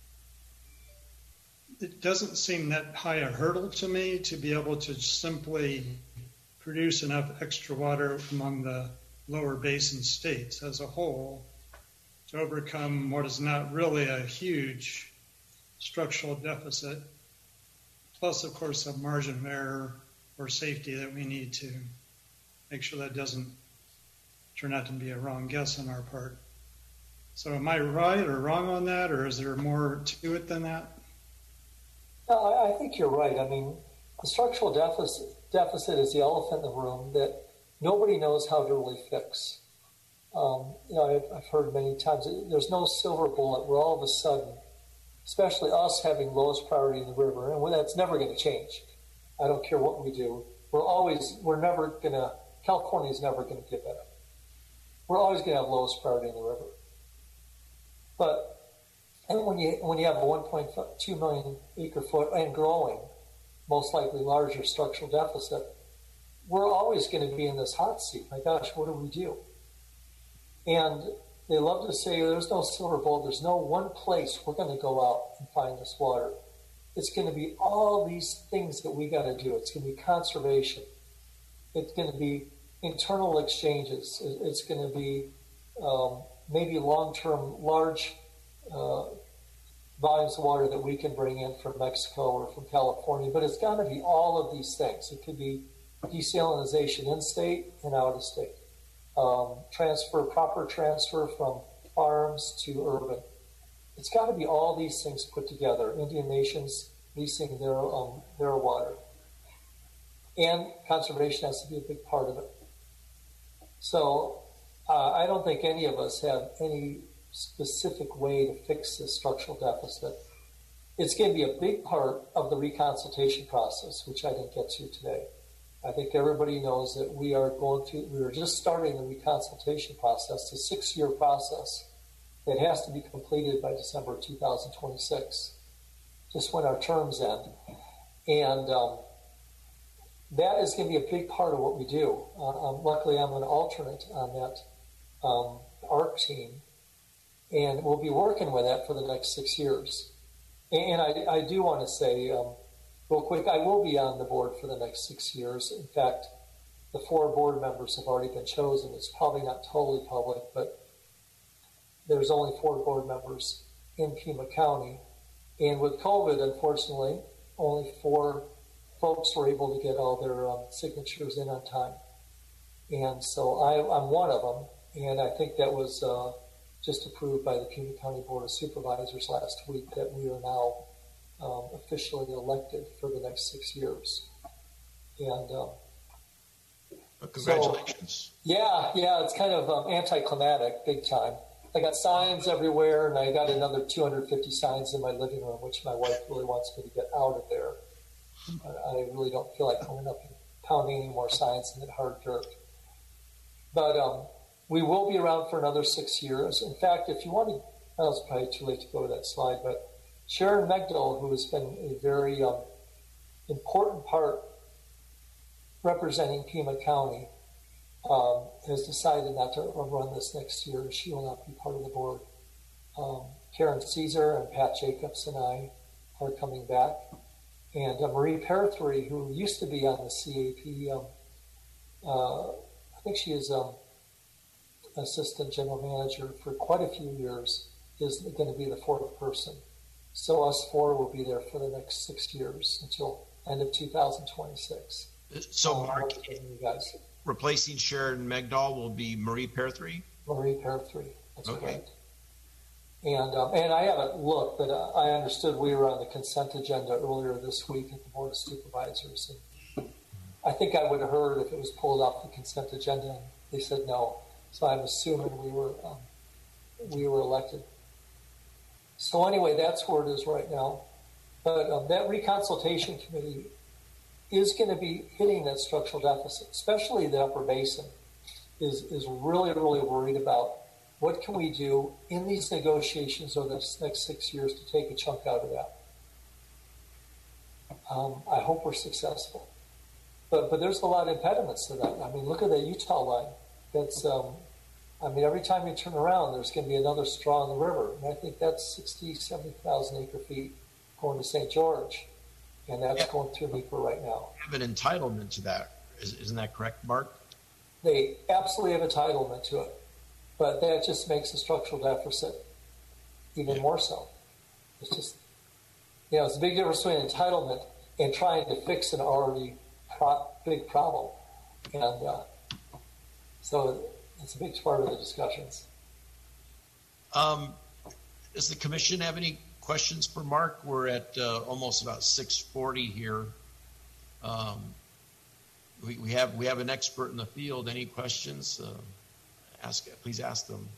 it doesn't seem that high a hurdle to me to be able to simply produce enough extra water among the lower basin states as a whole to overcome what is not really a huge structural deficit, plus, of course, a margin of error or safety that we need to make sure that doesn't turn out to be a wrong guess on our part. So am I right or wrong on that, or is there more to it than that? No, I think you're right. I mean, the structural deficit is the elephant in the room that nobody knows how to really fix. I've heard many times, there's no silver bullet where all of a sudden, especially us having lowest priority in the river, and that's never going to change. I don't care what we do. California is never going to get better. We're always going to have lowest priority in the river. But when you have a 1.2 million acre foot and growing, most likely larger structural deficit, we're always going to be in this hot seat. My gosh, what do we do? And they love to say there's no silver bullet, there's no one place we're going to go out and find this water. It's going to be all these things that we got to do. It's going to be conservation. It's going to be internal exchanges. It's going to be maybe long-term, large volumes of water that we can bring in from Mexico or from California. But it's got to be all of these things. It could be desalinization in-state and out-of-state. Proper transfer from farms to urban. It's got to be all these things put together. Indian nations leasing their water. And conservation has to be a big part of it. So I don't think any of us have any specific way to fix this structural deficit. It's going to be a big part of the reconsultation process, which I didn't get to today. I think everybody knows that we are just starting the reconsultation process, the 6-year process that has to be completed by December 2026, just when our terms end. And that is going to be a big part of what we do. Luckily, I'm an alternate on that ARC team, and we'll be working with that for the next 6 years. And I do want to say, real quick, I will be on the board for the next 6 years. In fact, the 4 board members have already been chosen. It's probably not totally public, but there's only 4 board members in Pima County. And with COVID, unfortunately, only 4 folks were able to get all their signatures in on time. And so I'm one of them. And I think that was just approved by the Pima County Board of Supervisors last week, that we are now officially elected for the next 6 years. And congratulations. So, yeah, it's kind of anticlimactic, big time. I got signs everywhere, and I got another 250 signs in my living room, which my wife really wants me to get out of there. I really don't feel like going up and pounding any more signs in that hard dirt. But we will be around for another 6 years. In fact, if you want to, well, it's probably too late to go to that slide, but Sharon Megdal, who has been a very important part representing Pima County, has decided not to run this next year. She will not be part of the board. Karen Caesar and Pat Jacobs and I are coming back. And Marie Perthree, who used to be on the CAP, I think she is assistant general manager for quite a few years, is going to be the fourth person. So us four will be there for the next 6 years until end of 2026. So Mark, you guys. replacing Sharon Megdal will be Marie Perthree? Marie Perthree, that's Okay. correct. And I haven't looked, but I understood we were on the consent agenda earlier this week at the Board of Supervisors. And I think I would have heard if it was pulled off the consent agenda, and they said no. So I'm assuming we were elected. So anyway, that's where it is right now. But that reconsultation committee is going to be hitting that structural deficit, especially the upper basin, is really, really worried about what can we do in these negotiations over the next 6 years to take a chunk out of that. I hope we're successful. But there's a lot of impediments to that. I mean, look at that Utah line. That's, every time you turn around, there's going to be another straw in the river. And I think that's 60,000, 70,000 acre feet going to St. George. And that's going through NEPA right now. Have an entitlement to that. Isn't that correct, Mark? They absolutely have entitlement to it. But that just makes the structural deficit even more so. It's just, it's a big difference between entitlement and trying to fix an already big problem. And so it's a big part of the discussions. Does the commission have any questions for Mark? We're at almost about 6:40 here. We have an expert in the field. Any questions? Please ask them.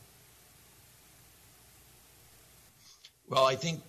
Well, I think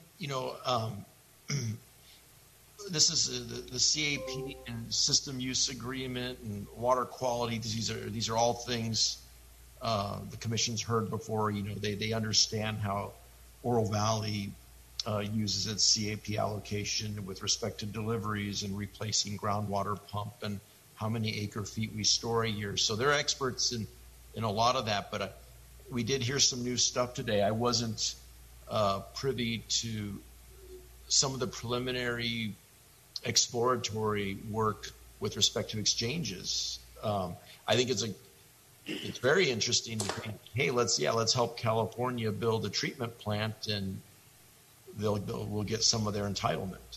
this is the CAP and system use agreement and water quality. These are all things the commission's heard before. They understand how Oro Valley uses its CAP allocation with respect to deliveries and replacing groundwater pump and how many acre feet we store a year. So they're experts in a lot of that, but we did hear some new stuff today. I wasn't privy to some of the preliminary exploratory work with respect to exchanges. I think it's very interesting to think, hey, let's help California build a treatment plant, and we'll get some of their entitlement.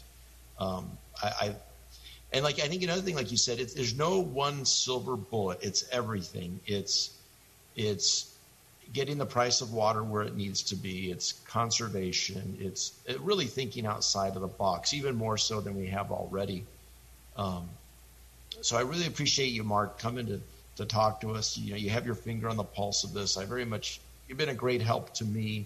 I think another thing, like you said, there's no one silver bullet. It's everything. It's getting the price of water where it needs to be. It's conservation. It's really thinking outside of the box, even more so than we have already. So I really appreciate you, Mark, coming to talk to us. You have your finger on the pulse of this. You've been a great help to me.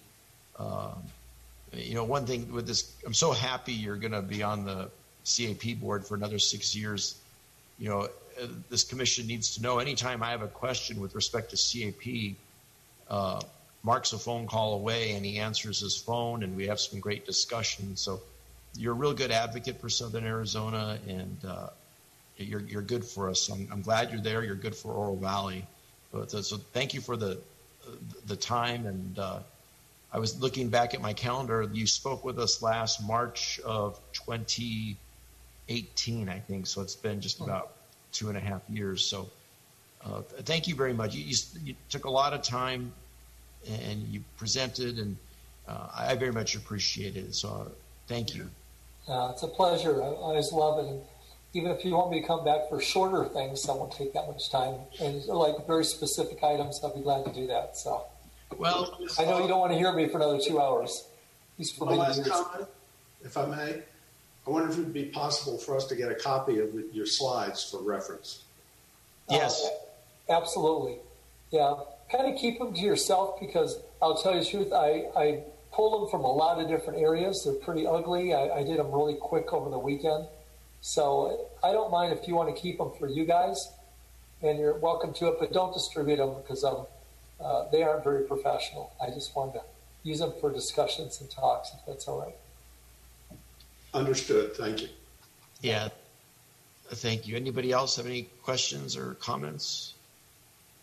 One thing with this, I'm so happy you're going to be on the CAP board for another 6 years. This commission needs to know anytime I have a question with respect to CAP, Mark's a phone call away and he answers his phone, and we have some great discussions. So you're a real good advocate for Southern Arizona, and you're good for us. I'm glad you're there. You're good for Oro Valley. So thank you for the time. And I was looking back at my calendar. You spoke with us last March of 2018, I think. So it's been just about 2.5 years. So thank you very much. You took a lot of time and you presented, and I very much appreciate it. So thank you. It's a pleasure. I always love it. And even if you want me to come back for shorter things, that won't take that much time. And like very specific items, I'll be glad to do that. So, well, I know you don't want to hear me for another 2 hours. One last comment, if I may. I wonder if it would be possible for us to get a copy of your slides for reference. Yes. Absolutely. Yeah. Kind of keep them to yourself, because I'll tell you the truth, I pulled them from a lot of different areas. They're pretty ugly. I did them really quick over the weekend. So I don't mind if you want to keep them for you guys, and you're welcome to it, but don't distribute them, because they aren't very professional. I just wanted to use them for discussions and talks, if that's all right. Understood. Thank you. Yeah. Thank you. Anybody else have any questions or comments?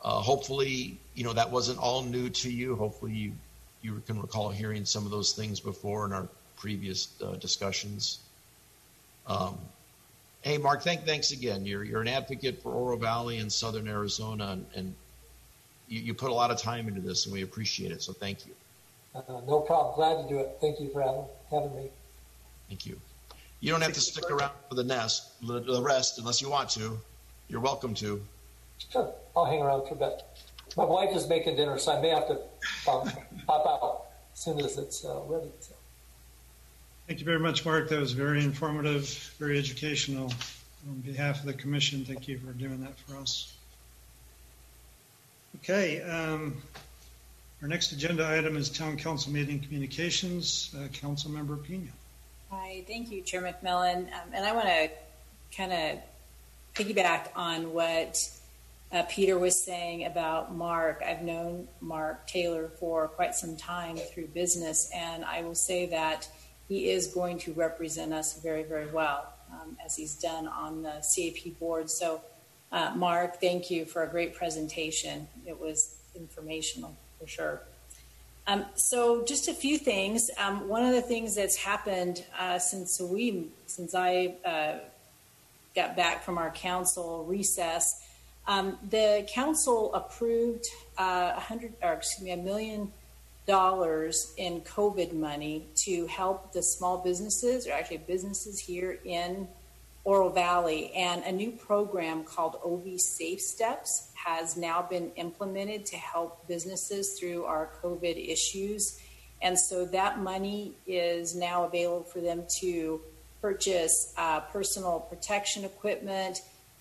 Hopefully, that wasn't all new to you. Hopefully you can recall hearing some of those things before in our previous discussions. Hey, Mark, thanks again. You're an advocate for Oro Valley and Southern Arizona, and you put a lot of time into this, and we appreciate it. So thank you. No problem. Glad to do it. Thank you for having me. Thank you. You don't have to stick around for the rest unless you want to. You're welcome to. Sure. I'll hang around for a bit. My wife is making dinner, so I may have to pop out as soon as it's ready. So. Thank you very much, Mark. That was very informative, very educational. On behalf of the commission, thank you for doing that for us. Okay, our next agenda item is Town Council meeting communications. Councilmember Pena. Hi, thank you, Chair McMillan. And I want to kind of piggyback on what Peter was saying about Mark. I've known Mark Taylor for quite some time through business, and I will say that he is going to represent us very, very well, as he's done on the CAP board. So, Mark, thank you for a great presentation. It was informational for sure. So just a few things. One of the things that's happened since I got back from our council recess, the council approved $1 million in COVID money to help the small businesses, or actually businesses here in Oro Valley, and a new program called OV Safe Steps has now been implemented to help businesses through our COVID issues. And so that money is now available for them to purchase personal protection equipment,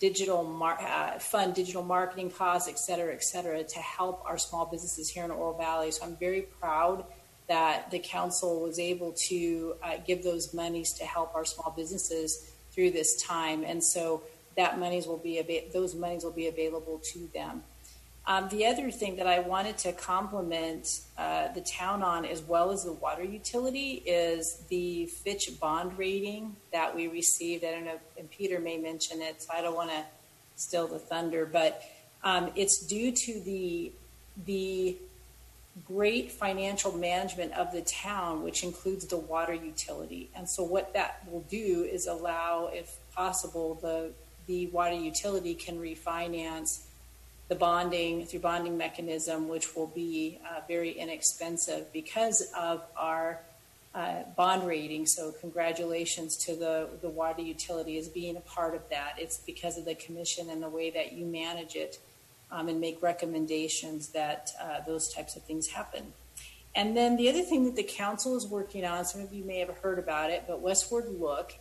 fund digital marketing costs, et cetera, to help our small businesses here in Oro Valley. So I'm very proud that the council was able to give those monies to help our small businesses through this time. And so those monies will be available to them. The other thing that I wanted to compliment the town on, as well as the water utility, is the Fitch bond rating that we received. I don't know, and Peter may mention it, so I don't want to steal the thunder, but it's due to the great financial management of the town, which includes the water utility. And so what that will do is allow, if possible, the water utility can refinance the bonding through bonding mechanism, which will be very inexpensive because of our bond rating. So congratulations to the water utility as being a part of that. It's because of the commission and the way that you manage it and make recommendations that those types of things happen. And then the other thing that the council is working on, some of you may have heard about it, but Westward Look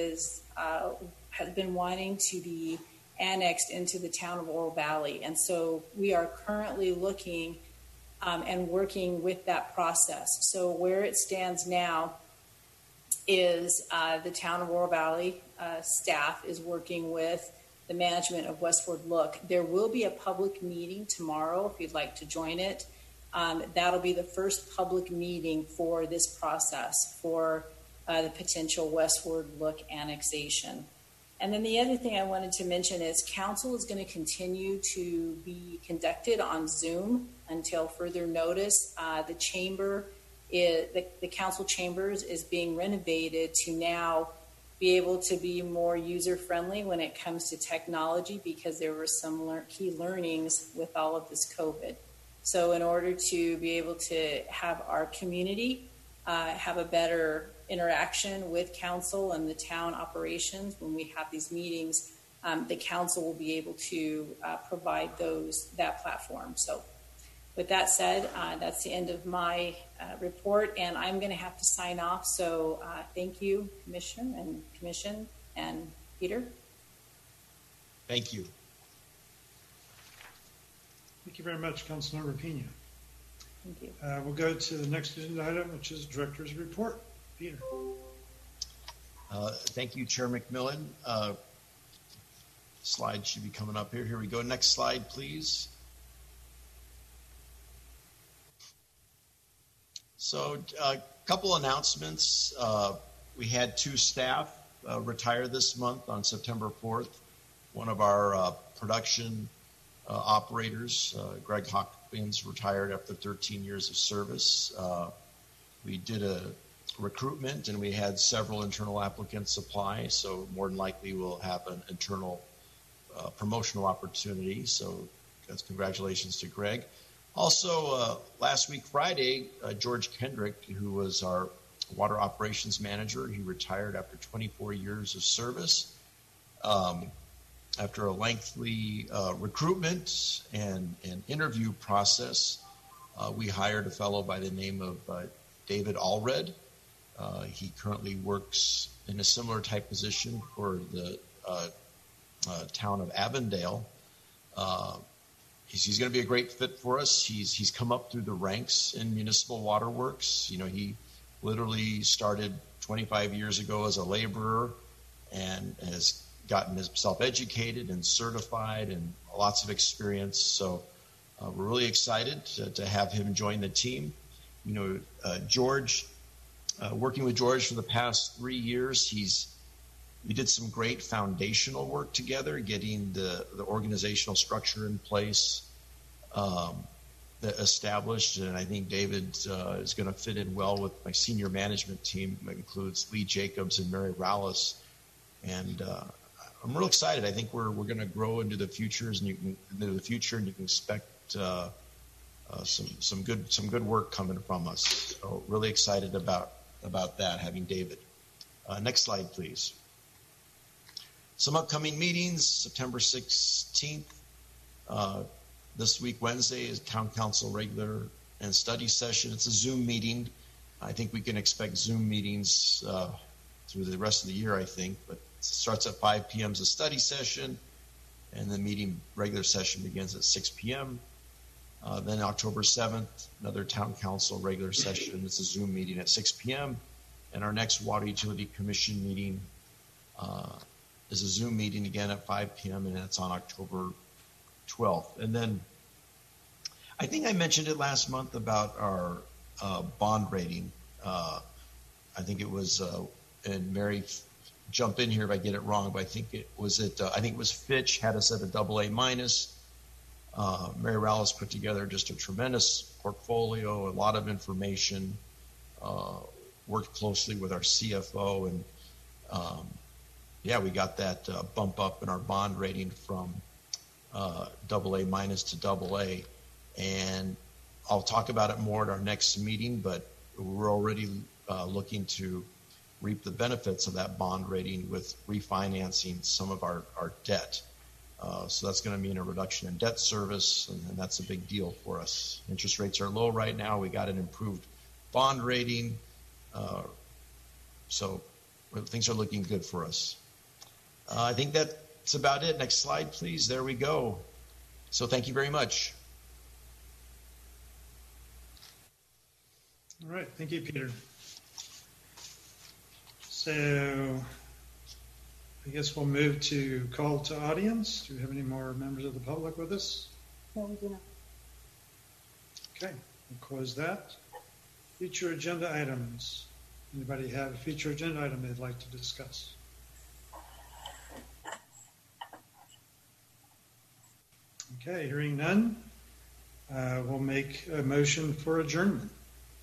has been wanting to be annexed into the town of Oro Valley. And so we are currently looking and working with that process. So where it stands now is the town of Oro Valley staff is working with the management of Westward Look. There will be a public meeting tomorrow if you'd like to join it. That'll be the first public meeting for this process for the potential Westward Look annexation. And then the other thing I wanted to mention is council is going to continue to be conducted on Zoom until further notice. The council chambers is being renovated to now be able to be more user-friendly when it comes to technology, because there were some key learnings with all of this COVID. So in order to be able to have our community have a better interaction with council and the town operations when we have these meetings, the council will be able to provide that platform. So with that said, that's the end of my report, and I'm going to have to sign off. So thank you, Commission and Peter. Thank you. Thank you very much, Councilmember Pena. Thank you. We'll go to the next agenda item, which is Director's Report. Peter. Thank you, Chair McMillan. Slide should be coming up here. Here we go. Next slide, please. So a couple announcements. We had 2 staff retire this month on September 4th. One of our production operators. Greg Hawkins retired after 13 years of service. We did a recruitment, and we had several internal applicants apply, so more than likely we'll have an internal promotional opportunity. So that's congratulations to Greg. Also, last week, Friday, George Kendrick, who was our water operations manager, he retired after 24 years of service. After a lengthy recruitment and interview process, we hired a fellow by the name of David Allred. He currently works in a similar type position for the town of Avondale. He's going to be a great fit for us. He's come up through the ranks in municipal waterworks. You know, he literally started 25 years ago as a laborer and has gotten himself educated and certified and lots of experience. So we're really excited to have him join the team. You know, George, working with George for the past 3 years, we did some great foundational work together, getting the organizational structure in place, established. And I think David is going to fit in well with my senior management team. That includes Lee Jacobs and Mary Rallis. And I'm real excited. I think we're going to grow into the future, and you can expect some good work coming from us. So really excited about that, having David. Next slide, please. Some upcoming meetings: September 16th. This week, Wednesday, is Town Council regular and study session. It's a Zoom meeting. I think we can expect Zoom meetings through the rest of the year, I think. But it starts at 5 p.m. as a study session, and the regular session begins at 6 p.m. Then October 7th, another Town Council regular session. It's a Zoom meeting at 6 p.m. And our next Water Utility Commission meeting is a Zoom meeting again at 5 p.m. and it's on October 12th. And then I think I mentioned it last month about our bond rating. I think it was, and Mary, jump in here if I get it wrong, but I think it was Fitch had us at a AA-. Mary Rallis put together just a tremendous portfolio, a lot of information, worked closely with our CFO, and we got that bump up in our bond rating from AA- to AA. And I'll talk about it more at our next meeting, but we're already looking to reap the benefits of that bond rating with refinancing some of our debt. So that's going to mean a reduction in debt service, and that's a big deal for us. Interest rates are low right now. We got an improved bond rating. So things are looking good for us. I think that's about it. Next slide, please. There we go. So thank you very much. All right. Thank you, Peter. So I guess we'll move to call to audience. Do we have any more members of the public with us? No, we do not. Okay, we'll close that. Future agenda items. Anybody have a future agenda item they'd like to discuss? Okay, hearing none, we'll make a motion for adjournment.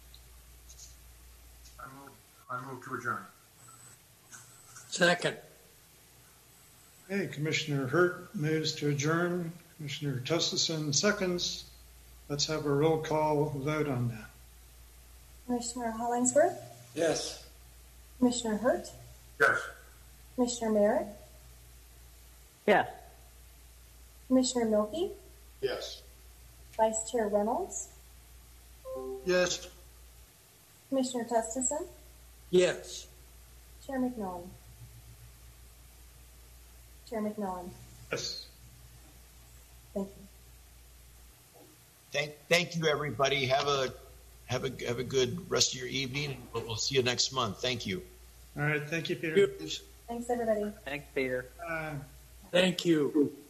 I move to adjourn. Second. Okay, Commissioner Hurt moves to adjourn. Commissioner Tustison seconds. Let's have a roll call vote on that. Commissioner Hollingsworth, Yes. Commissioner Hurt, Yes. Commissioner Merritt, Yes. Commissioner Milkey, Yes. Vice Chair Reynolds, Yes. Commissioner Tustison, Yes. Chair McMillan. Chair McMillan, Yes. thank you. Thank you, everybody. Have a good rest of your evening. We'll see you next month. Thank you. All right, thank you, Peter. Thanks, everybody. Thanks, Peter. Bye. Thank you.